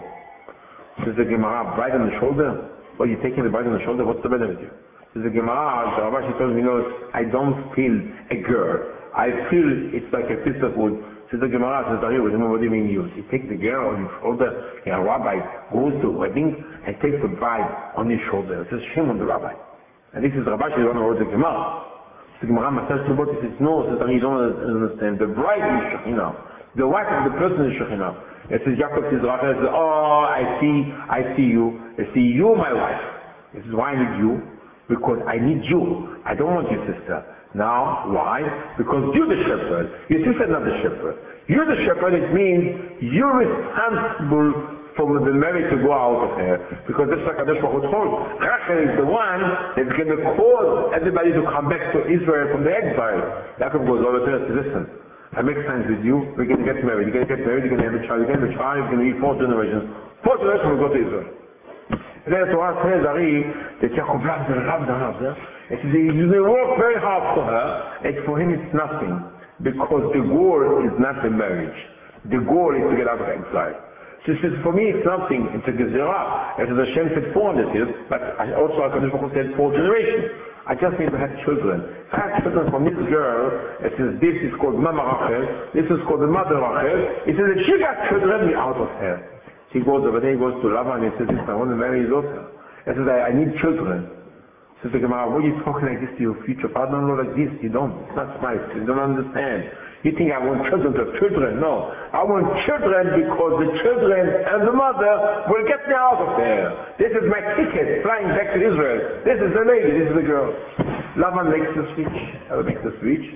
It says the Gemara, bride on the shoulder? Well, you're taking the bride on the shoulder, what's the matter with you? Says the Gemara, the Rabbi, she told me, I don't feel a girl. I feel it's like a piece of wood. Says the Gemara, says, what do you mean you? You take the girl on your shoulder, and a rabbi goes to a wedding and takes the bride on his shoulder. It says, shame on the rabbi. And this is Rabbi, she don't know what the Gemara. The Gemara, Masash Lubot, he says, no, says, you don't understand. The bride is Shekhinah. The wife of the person is Shekhinah. It says, Yaakov says, Rachel says, I see you. I see you, my wife. This is why I need you, because I need you. I don't want your sister. Now, why? Because you're the shepherd. Your sister is not the shepherd. You're the shepherd, it means you're responsible for the marriage to go out of her. Because that's what Kadosh Baruch Hu told. Rachel is the one that's going to cause everybody to come back to Israel from the exile. Yaakov goes over to her and says, listen, I make plans with you, we're going to get married. You're going to get married, you're going to have a child, you're going to have a child, you're going to be 4 generations. 4 generations will go to Israel. And then the Torah says, Ari, that Yaakov loves her. It says they work very hard for her, and for him it's nothing. Because the goal is not the marriage. The goal is to get out of exile. So he says, for me it's nothing, it's a gezerah. It says Hashem said 400 years, but also HaKadosh Baruch Hu said 4 generations. I just need to have children. If I have children from this girl, it says this is called Mama Rachel, this is called the mother Rachel. It says if she got children, me out of her. He goes over there, he goes to Lavan and he says, I want to marry his daughter. He says, I need children. Says the Gemara, what are you talking like this to your future father-in-law like this? You don't. It's not smart. You don't understand. You think I want children to have children? No. I want children because the children and the mother will get me out of there. This is my ticket flying back to Israel. This is the lady, this is the girl. Lavan makes the switch.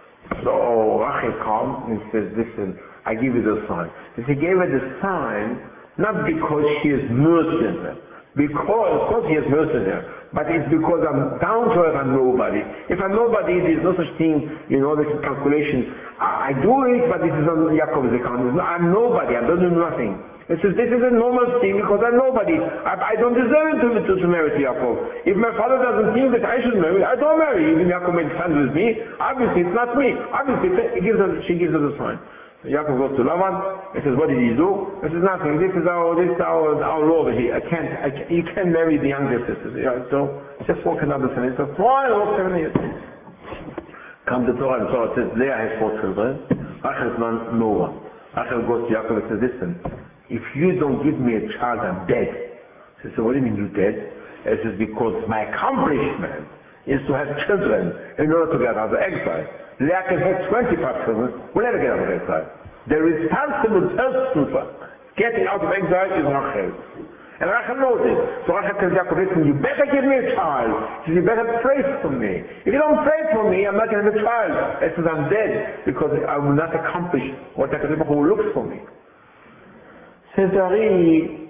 So Rachel comes and says, listen, I give you the sign. He gave her the sign not because she is mercy in her. Because, of course he has mercy in her. But it's because I'm down to earth, I'm nobody. If I'm nobody, there's no such thing, this calculation. I do it, but this is on Yaakov's account. I'm nobody, I don't do nothing. It says, this is a normal thing because I'm nobody. I don't deserve to marry to Yaakov. If my father doesn't think that I should marry, I don't marry. Even Yaakov made fun with me. Obviously, it's not me. Obviously, she gives us a sign. So Yaakov goes to Lavan. He says, what did he do? He says, nothing. This is our law over here. You can't marry the younger sisters. So just walk another 7 years. So fine, walk 7 years. Comes the Torah, and the Torah says, Leah has 4 children. Rachel has no one. Rachel goes to Yaakov and says, listen, if you don't give me a child, I'm dead. He says, so what do you mean you're dead? He says, because my accomplishment is to have children in order to get out of exile. Leah can have 25 children, will never get out of exile. The responsible person for getting out of exile is Rachel. And Rachel knows it. So Rachel tells Yaakov, listen, you better give me a child. She says, you better pray for me. If you don't pray for me, I'm not going to have a child. He says, I'm dead because I will not accomplish what HaKadosh Baruch Hu looks for me. Says Ari,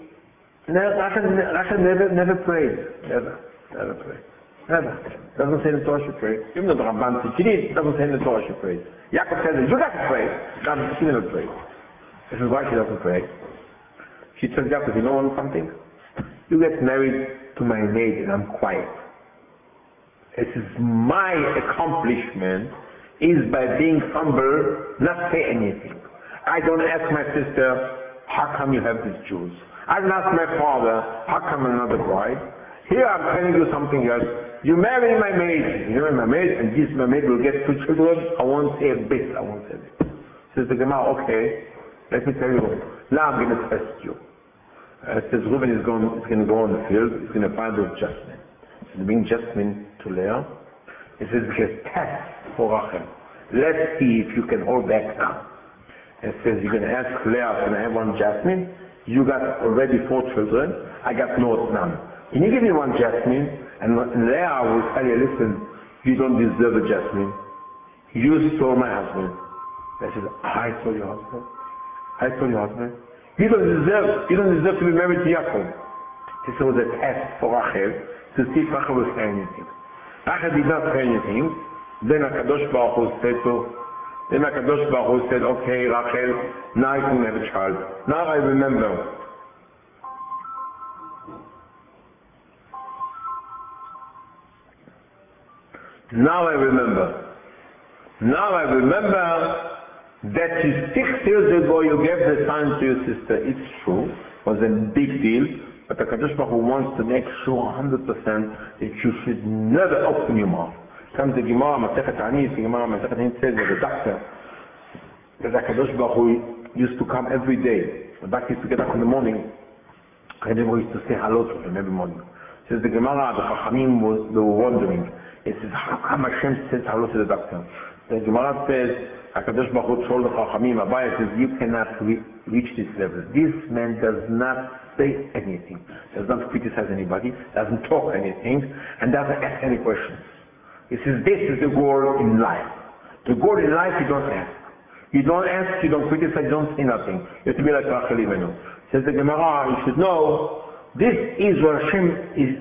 Rachel never prayed. Never prayed. Never. Doesn't say in the Torah she prayed. Even though the Ramban said she did, doesn't say in the Torah she prayed. Yaakov says, you got to pray. She never prayed. This is why she doesn't pray. She tells Yaakov, you know something? You get married to my maid and I'm quiet. This is my accomplishment is by being humble, not say anything. I don't ask my sister, how come you have these Jews? I don't ask my father, how come I'm not a bride? Here I'm telling you something else. You marry my maid, and my maid will get 2 children. I won't say a bit. Says the Gemara, okay, let me tell you. Now I'm going to test you. Says Reuben is going to go on the field. He's going to find those jasmine. He's bring jasmine to Leah. He says, because test for Rachel. Let's see if you can hold back now. It says, you're going to ask Leah, can I have 1 jasmine? You got already 4 children. I got none. Can you give me 1 jasmine? And Leah will tell you, listen, you don't deserve a jasmine. You stole my husband. I said, I stole your husband. You don't deserve to be married to Yaakov. This was a test for Rachel to see if Rachel will say anything. Rachel did not say anything. Then HaKadosh Baruch Hu said, okay, Rachel, now you can have a child. Now I remember. Now I remember that 6 years ago you gave the sign to your sister. It's true. It was a big deal. But the Kadosh Baruch Hu wants to make sure 100% that you should never open your mouth. Comes the Gemara, Masechet Anit, the Gemara, Masechet Anit says that the doctor, that the Kadosh Baruch Hu used to come every day. The doctor used to get up in the morning. Kadosh Baruch Hu used to say hello to him every morning. Says the Gemara, the Chachamim they were wondering. It says, how come Hashem says hello to the doctor? The Gemara says, HaKadosh Baruch Hu told the Chachamim, Abaya says, you cannot reach this level. This man does not say anything, does not criticize anybody, doesn't talk anything, and doesn't ask any questions. He says, this is the goal in life. The goal in life, you don't ask. You don't ask, you don't criticize, you don't say nothing. You have to be like Rachel Imenu. Says the Gemara, you should know, this is what Hashem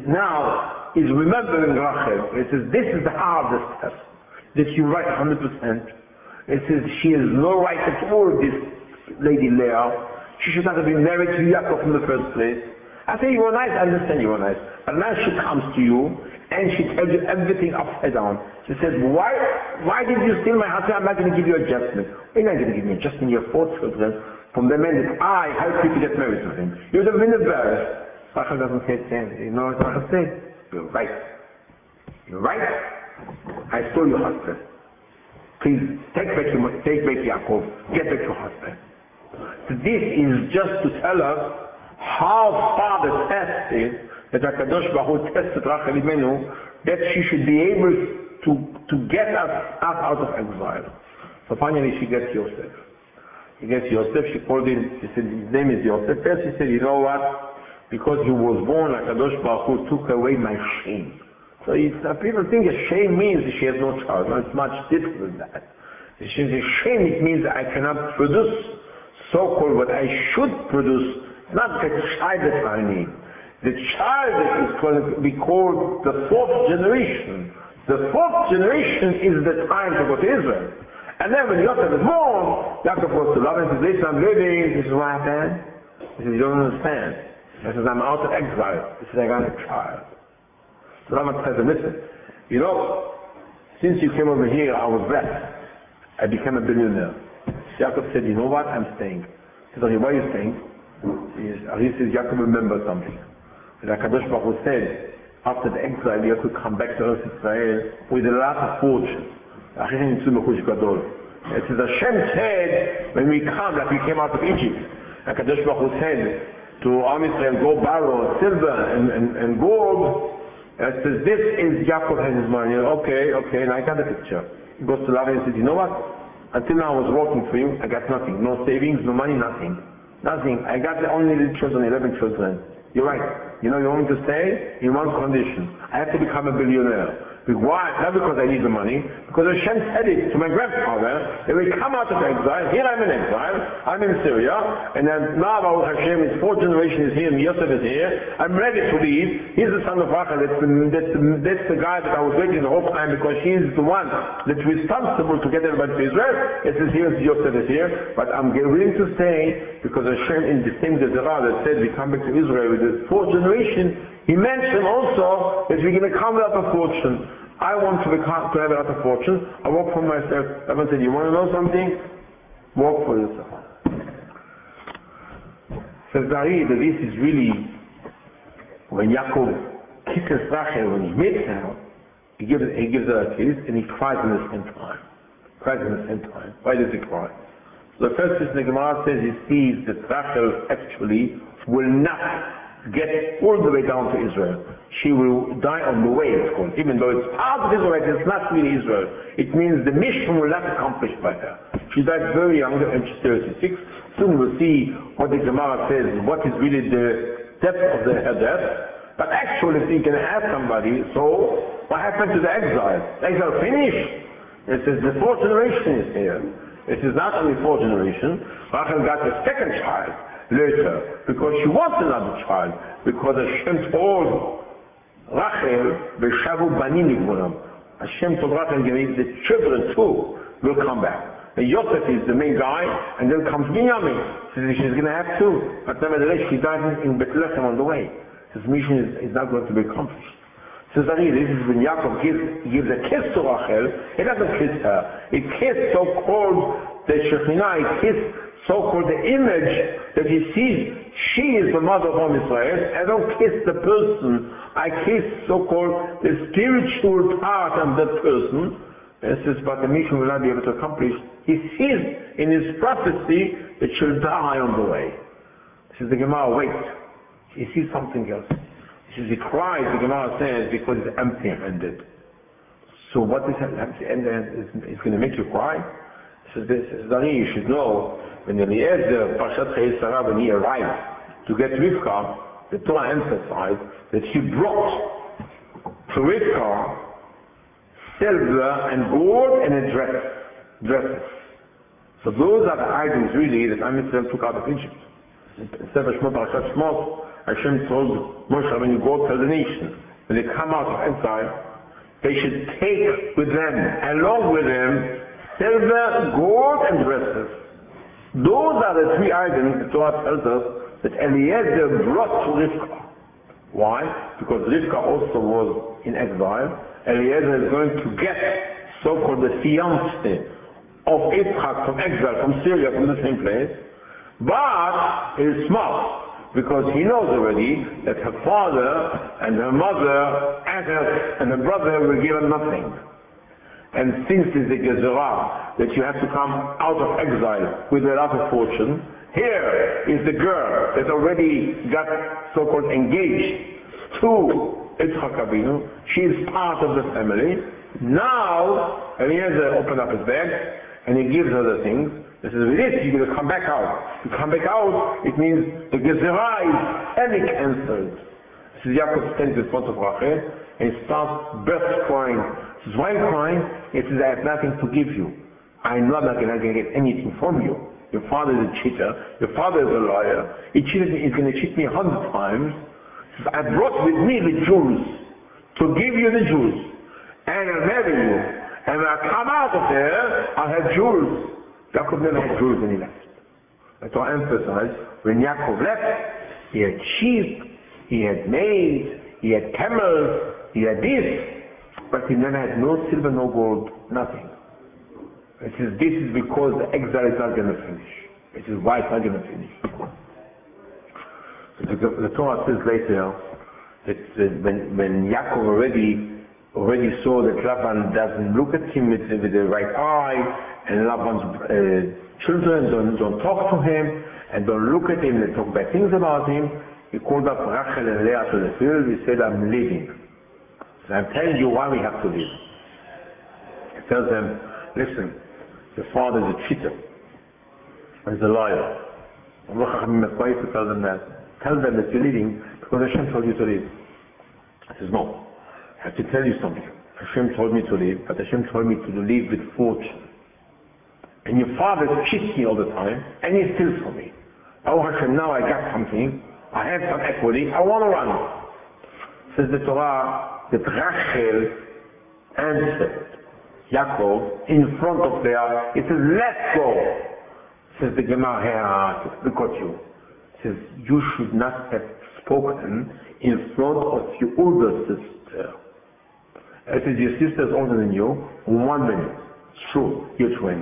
is remembering Rachel. It says, this is the hardest test. That you write 100%. It says, she has no right at all, this lady Leah. She should not have been married to Yaakov in the first place. I say you were nice, I understand you were nice. But now she comes to you, and she tells you everything upside down. She says, why did you steal my husband? I'm not going to give you adjustment. You're not going to give me adjustment. You're 4 children from the man that I helped you to get married to him. You would have been embarrassed. Rachel doesn't say the same. You know what Rachel says? You're right. You're right. I stole your husband. Please take back Yaakov. Get back your husband. So this is just to tell us how far the test is that HaKadosh Baruch Hu tested Rachel Imenu, that she should be able to get us out of exile. So finally she gets Yosef. She gets Yosef, she called him, she said his name is Yosef. First she said, you know what? Because he was born, HaKadosh Baruch Hu took away my shame. So people think that shame means that she has no child. No, it's much different than that. The shame, it means that I cannot produce so-called what I should produce, not the child that I need. The child that is going to be called the 4th generation. The 4th generation is the time to go to Israel. And then when Yosef is born, Yaakov goes to Lavan and says, listen, I'm living. This is what happened. He says, you don't understand. He says, I'm out of exile. He says, I got a child. So Lavan says, listen, you know, since you came over here, I was blessed. I became a billionaire. Yaakov said, you know what? I'm staying. He says, okay, why are you staying? He says, Yaakov remembered something. And HaKadosh Baruch Hu said, after the exile, you have to come back to Eretz Israel with a lot of fortune. It says, Hashem said, when we come, like we came out of Egypt, HaKadosh Baruch Hu said to Am Yisrael, go borrow silver and gold. And it says, this is Yaakov has his money. Okay, and I got the picture. He goes to Lavan and says, you know what? Until now I was working for you, I got nothing. No savings, no money, nothing. Nothing. I got only the children, 11 children. You're right. You know, you want me to stay? In one condition. I have to become a billionaire. Why? Not because I need the money, because Hashem said it to my grandfather, that we come out of exile. Here I'm in exile. I'm in Syria. And then now Baruch Hashem, his 4th generation is here, and Yosef is here. I'm ready to leave. He's the son of Rachel. That's the guy that I was waiting the whole time, because he is the one that's responsible to get everybody to Israel. It says here, Yosef is here. But I'm willing to stay, because Hashem in the same Gezerah that said we come back to Israel with the 4th generation, he mentioned also that we're going to come out of fortune. I want to have a lot of fortune. I work for myself. Everyone said, you want to know something? Work for yourself. Says Dari that this is really when Yaakov kisses Rachel, when he meets her, he gives her a kiss and he cries in the same time. Why does he cry? So the first thing the Gemara says, he sees that Rachel actually will not get all the way down to Israel. She will die on the way, it's called. Even though it's part of Israel, it's not really Israel. It means the mission will not be accomplished by her. She died very young, and she's 36. Soon we'll see what the Gemara says, what is really the depth of her death. But actually, if you can ask somebody, so what happened to the exile? The exile finished. It says the 4th generation is here. It is not only 4th generation. Rachel got a second child later, because she wants another child, because Hashem told Rachel, Veshavu Banim Yigvonam. Hashem told Rachel, the children too will come back. And Yosef is the main guy, and then comes Binyamin. So she's going to have two. But nevertheless, she died in Bethlehem on the way. His mission is not going to be accomplished. So this is when Yaakov gives a kiss to Rachel. He doesn't kiss her. He kissed so-called the Shekhinah. He kissed so-called the image that he sees. She is the mother of Israel. I don't kiss the person. I kiss so-called the spiritual part of that person. This is what the mission will not be able to accomplish. He sees in his prophecy that she'll die on the way. This is the Gemara, wait. He sees something else. He says he cries, the Gemara says, because he's empty-handed. So what is empty-handed is going to make you cry? He says, Dari, you should know, when Eliezer, Parshat Chayei Sarah, when he arrived to get Rivka, the Torah emphasized that he brought to Rivka silver and gold, and a dresses. So those are the items really that Am Yisrael took out of Egypt. In Sefer Shemot, Parashat Shemot, Hashem told Moshe, when you go tell the nation, when they come out of exile, they should take with them, along with them, silver, gold, and dresses. Those are the three items the Torah tells us that Eliezer brought to Rivka. Why? Because Rivka also was in exile. Eliezer is going to get so-called the fiancé of Yitzchak from exile, from Syria, from the same place. But he is smart, because he knows already that her father and her mother and her brother will give her nothing. And since it's a gezerah that you have to come out of exile with a lot of fortune, here is the girl that already got so-called engaged to Yitzchak Avinu. She is part of the family. Now, Eliezer opened up his bag and he gives her the things. He says, with this, you're going to come back out. You come back out, it means the gezerah is semi-cancelled. This is Yaakov standing in front of Rachel, and he starts burst crying. He says, why are you crying? He says, I have nothing to give you. I'm not going to get anything from you. Your father is a cheater. Your father is a liar. He cheated me. He's going to cheat me 100 times. He says, I brought with me the Jews to give you the Jews. And I'll marry you. And when I come out of there, I'll have Jews. Yaakov never had Jews when he left. That's why I emphasize, when Yaakov left, he had sheep, he had maids, he had camels, he had this, but he never had no silver, no gold, nothing. This is because the exile is not going to finish. This is why it's not going to finish. So the Torah says later that when Yaakov already saw that Laban doesn't look at him with the right eye, and Laban's children don't talk to him, and don't look at him and talk bad things about him, he called up Rachel and Leah to the field. He said, I'm leaving. So I'm telling you why we have to leave. He tells them, listen, your father is a cheater. He's a liar. Tell them that you're leaving because Hashem told you to leave. He says, no. I have to tell you something. Hashem told me to leave, but Hashem told me to leave with fortune. And your father cheats me all the time, and he steals from me. Oh Hashem, now I got something. I have some equity. I want to run. Says the Torah that Rachel answered Yaakov in front of Leah. It says, let's go. Says the Gemara, look at you. It says, you should not have spoken in front of your older sister. It says, your sister is older than you. 1 minute. It's true. You're twins.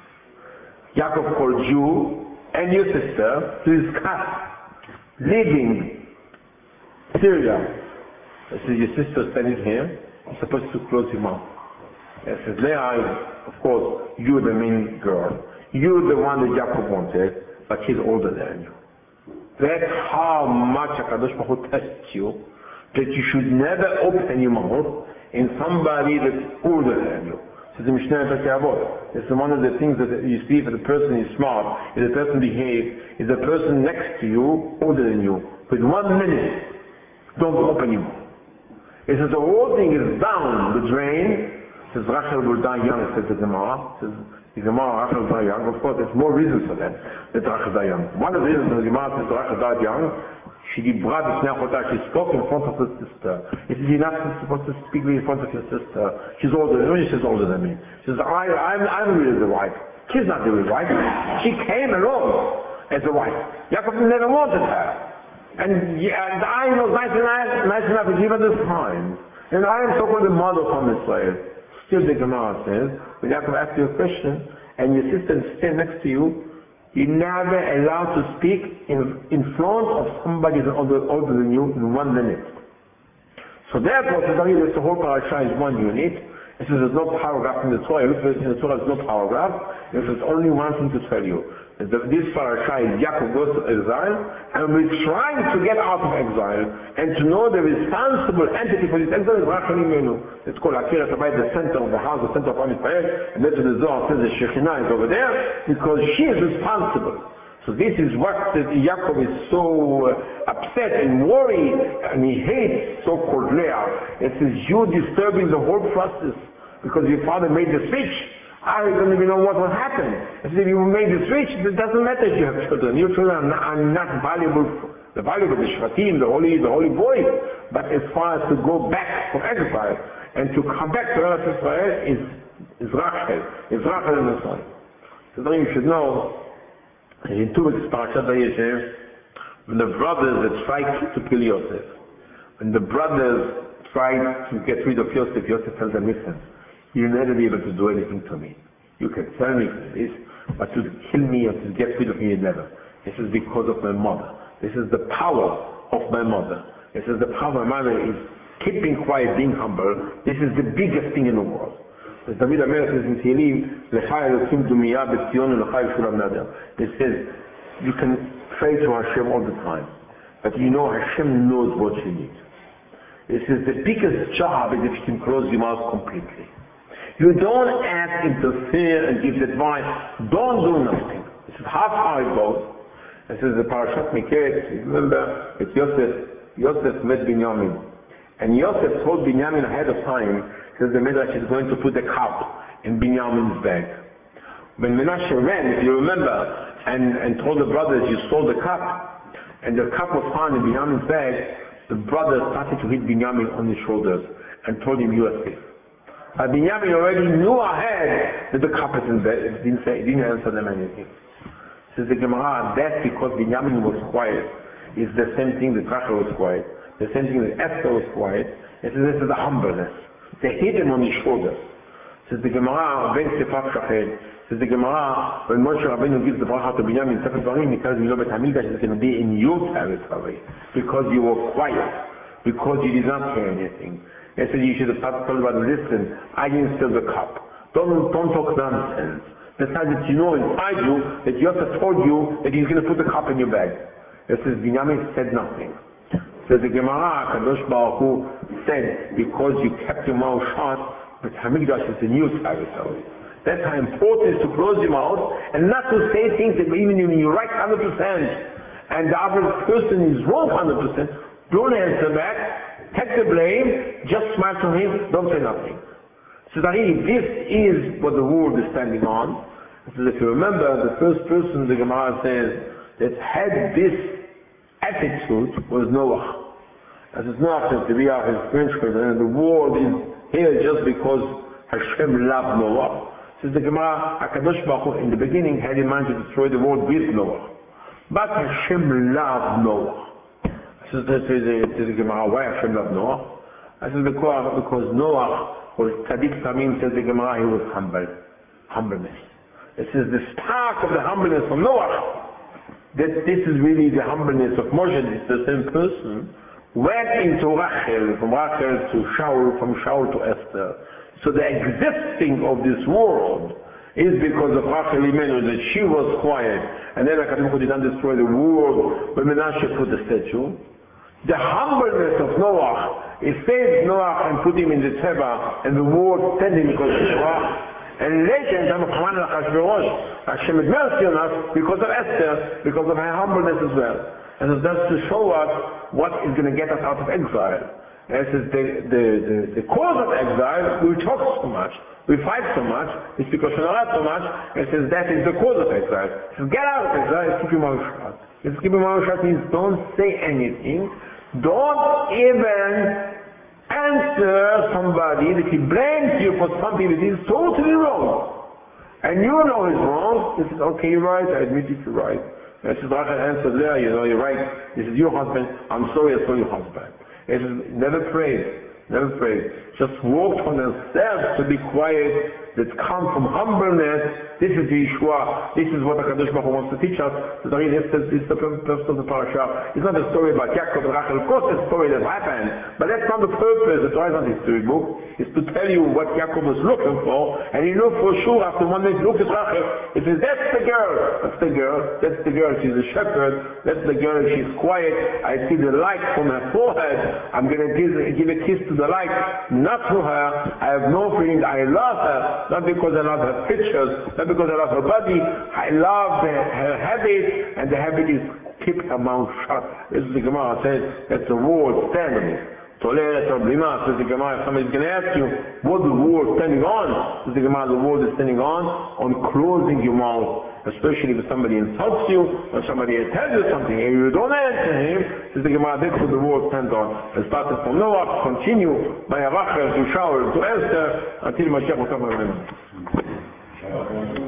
Yaakov called you and your sister to discuss leaving Syria. It says, your sister standing here. You're supposed to close your mouth. It says, Leah, of course, you're the main girl. You're the one that Yaakov wanted, but she's older than you. That's how much HaKadosh Baruch Hu tests you, that you should never open your mouth in somebody that's older than you. This is the Mishnah in Pirkei Avot. It's one of the things that you see if the person is smart, if the person behaves, if the person next to you older than you. With 1 minute, don't open your mouth. It says the whole thing is down the drain. It says Rachel will die young, says the Gemara. It says the Gemara, Rachel will die young. Of course, there's more reasons for that Rachel died young. One of the reasons the Gemara says Rachel died young, she spoke in front of her sister. It says, you're not supposed to speak in front of your sister. She's older than me. She's older than me. She says, I'm really the wife. She's not the wife. She came along as a wife. Yaakov never wanted her. And I was nice enough to give her the time. And I am so-called the mother from Israel. Still the Gemara says, when Yaakov asks you a question, and your sister stands next to you, you're never allowed to speak in front of somebody that's older than you in 1 minute. So therefore, the whole parasha is 1 unit. It says there's no paragraph in the Torah. In the Torah there's no paragraph. There's only one thing to tell you. This parasha is Yaakov goes to exile, and we're trying to get out of exile, and to know the responsible entity for this exile is Rachel Imenu. It's called Akira Tabai, the center of the house, the center of Am Yisrael, and that's what the Zohar says the Shekhinah is over there, because she is responsible. So this is what Yaakov is so upset and worried, and he hates so-called Leah. It says, you disturbing the whole process. because your father made the switch. I don't even know what will happen. I said, if you made the switch, it doesn't matter if you have children. Your children are not valuable. The valuable, the Shvatim, the holy boys. But as far as to go back from exile and to come back to Eretz Israel is Rachel. Is Rachel and the son. So then you should know, in 2 weeks, Parashat Vayeshev, when the brothers that tried to kill Yosef, when the brothers tried to get rid of Yosef, Yosef tells them, listen, you'll never be able to do anything to me. You can tell me this, but to kill me or to get rid of me, never. This is because of my mother. This is the power of my mother. This is the power of my mother is keeping quiet, being humble. This is the biggest thing in the world. As David HaMelech says in Tehillim, Lecha Elokim Dumiyah B'Tzion Lecha Yishulam Nader. It says, you can pray to Hashem all the time, but you know Hashem knows what you need. This is the biggest job is if you can close your mouth completely. You don't have to interfere and give advice. Don't do nothing. This is how it goes. This is the Parashat Miketz. Remember, it's Yosef met Binyamin. And Yosef told Binyamin ahead of time, because the Midrash is going to put the cup in Binyamin's bag. When Menashe ran, if you remember, and told the brothers, you stole the cup, and the cup was found in Binyamin's bag, the brothers started to hit Binyamin on his shoulders and told him, you are safe. But Binyamin already knew ahead that the cup is in bed. He didn't answer them anything. Says the Gemara, that's because Binyamin was quiet. It's the same thing that Rachel was quiet. The same thing that Esther was quiet. It says this is the humbleness. They hit him on his shoulders. Says the Gemara, Ben Sefaf Shached. Says the Gemara, when Moshe Rabbeinu gives the bracha to Binyamin, Sefer Dvarim, he tells Milo Bet Hamikdash is going to be in your territory because you were quiet, because you did not say anything. They said you should have told about, listen, I didn't steal the cup. Don't talk nonsense. Besides that you know inside you that Yosef told you that he's going to put the cup in your bag. It says Binyamin said nothing. Says the Gemara, Kadosh Baruch Hu said, because you kept your mouth shut, but Hamikdash is a new territory. That's how important it is to close your mouth and not to say things that even when you're right 100% and the other person is wrong 100%, don't answer back, take the blame, just smile to him, don't say nothing. So this is what the world is standing on. So if you remember, the first person, the Gemara says, that had this attitude was Noah. As it's Noah says, to be our his grandchildren, and the world is here just because Hashem loved Noah. Says the Gemara, HaKadosh Baruch Hu in the beginning had in mind to destroy the world with Noah. But Hashem loved Noah. Says the Gemara, why Hashem loved Noah? I said because Noah was Tzaddik Tamim, says the Gemara, he was humble. Humbleness. This is the spark of the humbleness of Noah. That this is really the humbleness of Moshe, it's the same person, went into Rachel, from Rachel to Shaul, from Shaul to Esther. So the existing of this world is because of Rachel Imenu, that she was quiet, and then HaKadosh Baruch Hu did not destroy the world when Menashe put the statue. The humbleness of Noah, it saved Noah and put him in the Teva, and the world sent him because of Noah. And later in time of Haman and Achashverosh, Hashem had mercy on us because of Esther, because of her humbleness as well. And so that's to show us what is going to get us out of exile. And it says the cause of exile, we talk so much, we fight so much, it's because we don't so much, and it says that is the cause of exile. It says get out of exile, keep your mouth shut. If keep your mouth shut means don't say anything, don't even answer somebody that he blames you for something that is totally wrong. And you know it's wrong. He says, okay, you're right, I admit it, you're right. And says, Rachel answered there, you know, you're right. This is your husband. I'm sorry I saw your husband. He says, never prayed. Never prayed. Just worked on themselves to be quiet. That come from humbleness. This is the Yeshua. This is what HaKadosh Baruch Hu wants to teach us. So it's the purpose of the parasha. It's not a story about Yaakov and Rachel. Of course it's a story that happened. But that's not the purpose. The Torah is not a history book. It's to tell you what Yaakov was looking for. And he looked for sure after one day he looked at Rachel. He says, that's the girl. That's the girl. That's the girl. She's a shepherd. That's the girl. She's quiet. I see the light from her forehead. I'm going to give a kiss to the light. Not to her. I have no feelings. I love her. Not because I love her pictures, not because I love her body. I love her habit, and the habit is keep her mouth shut. This is the Gemara says that the world stands Toler Problema, says the Gemara, if somebody's going to ask you, what the war is standing on? Says the Gemara, the war is standing on closing your mouth, especially if somebody insults you, or somebody tells you something, and you don't answer him. Says the Gemara, that's what the war stands on. It started from Noah, continue by Rachel to Shaul to Esther, until Mashiach will come around.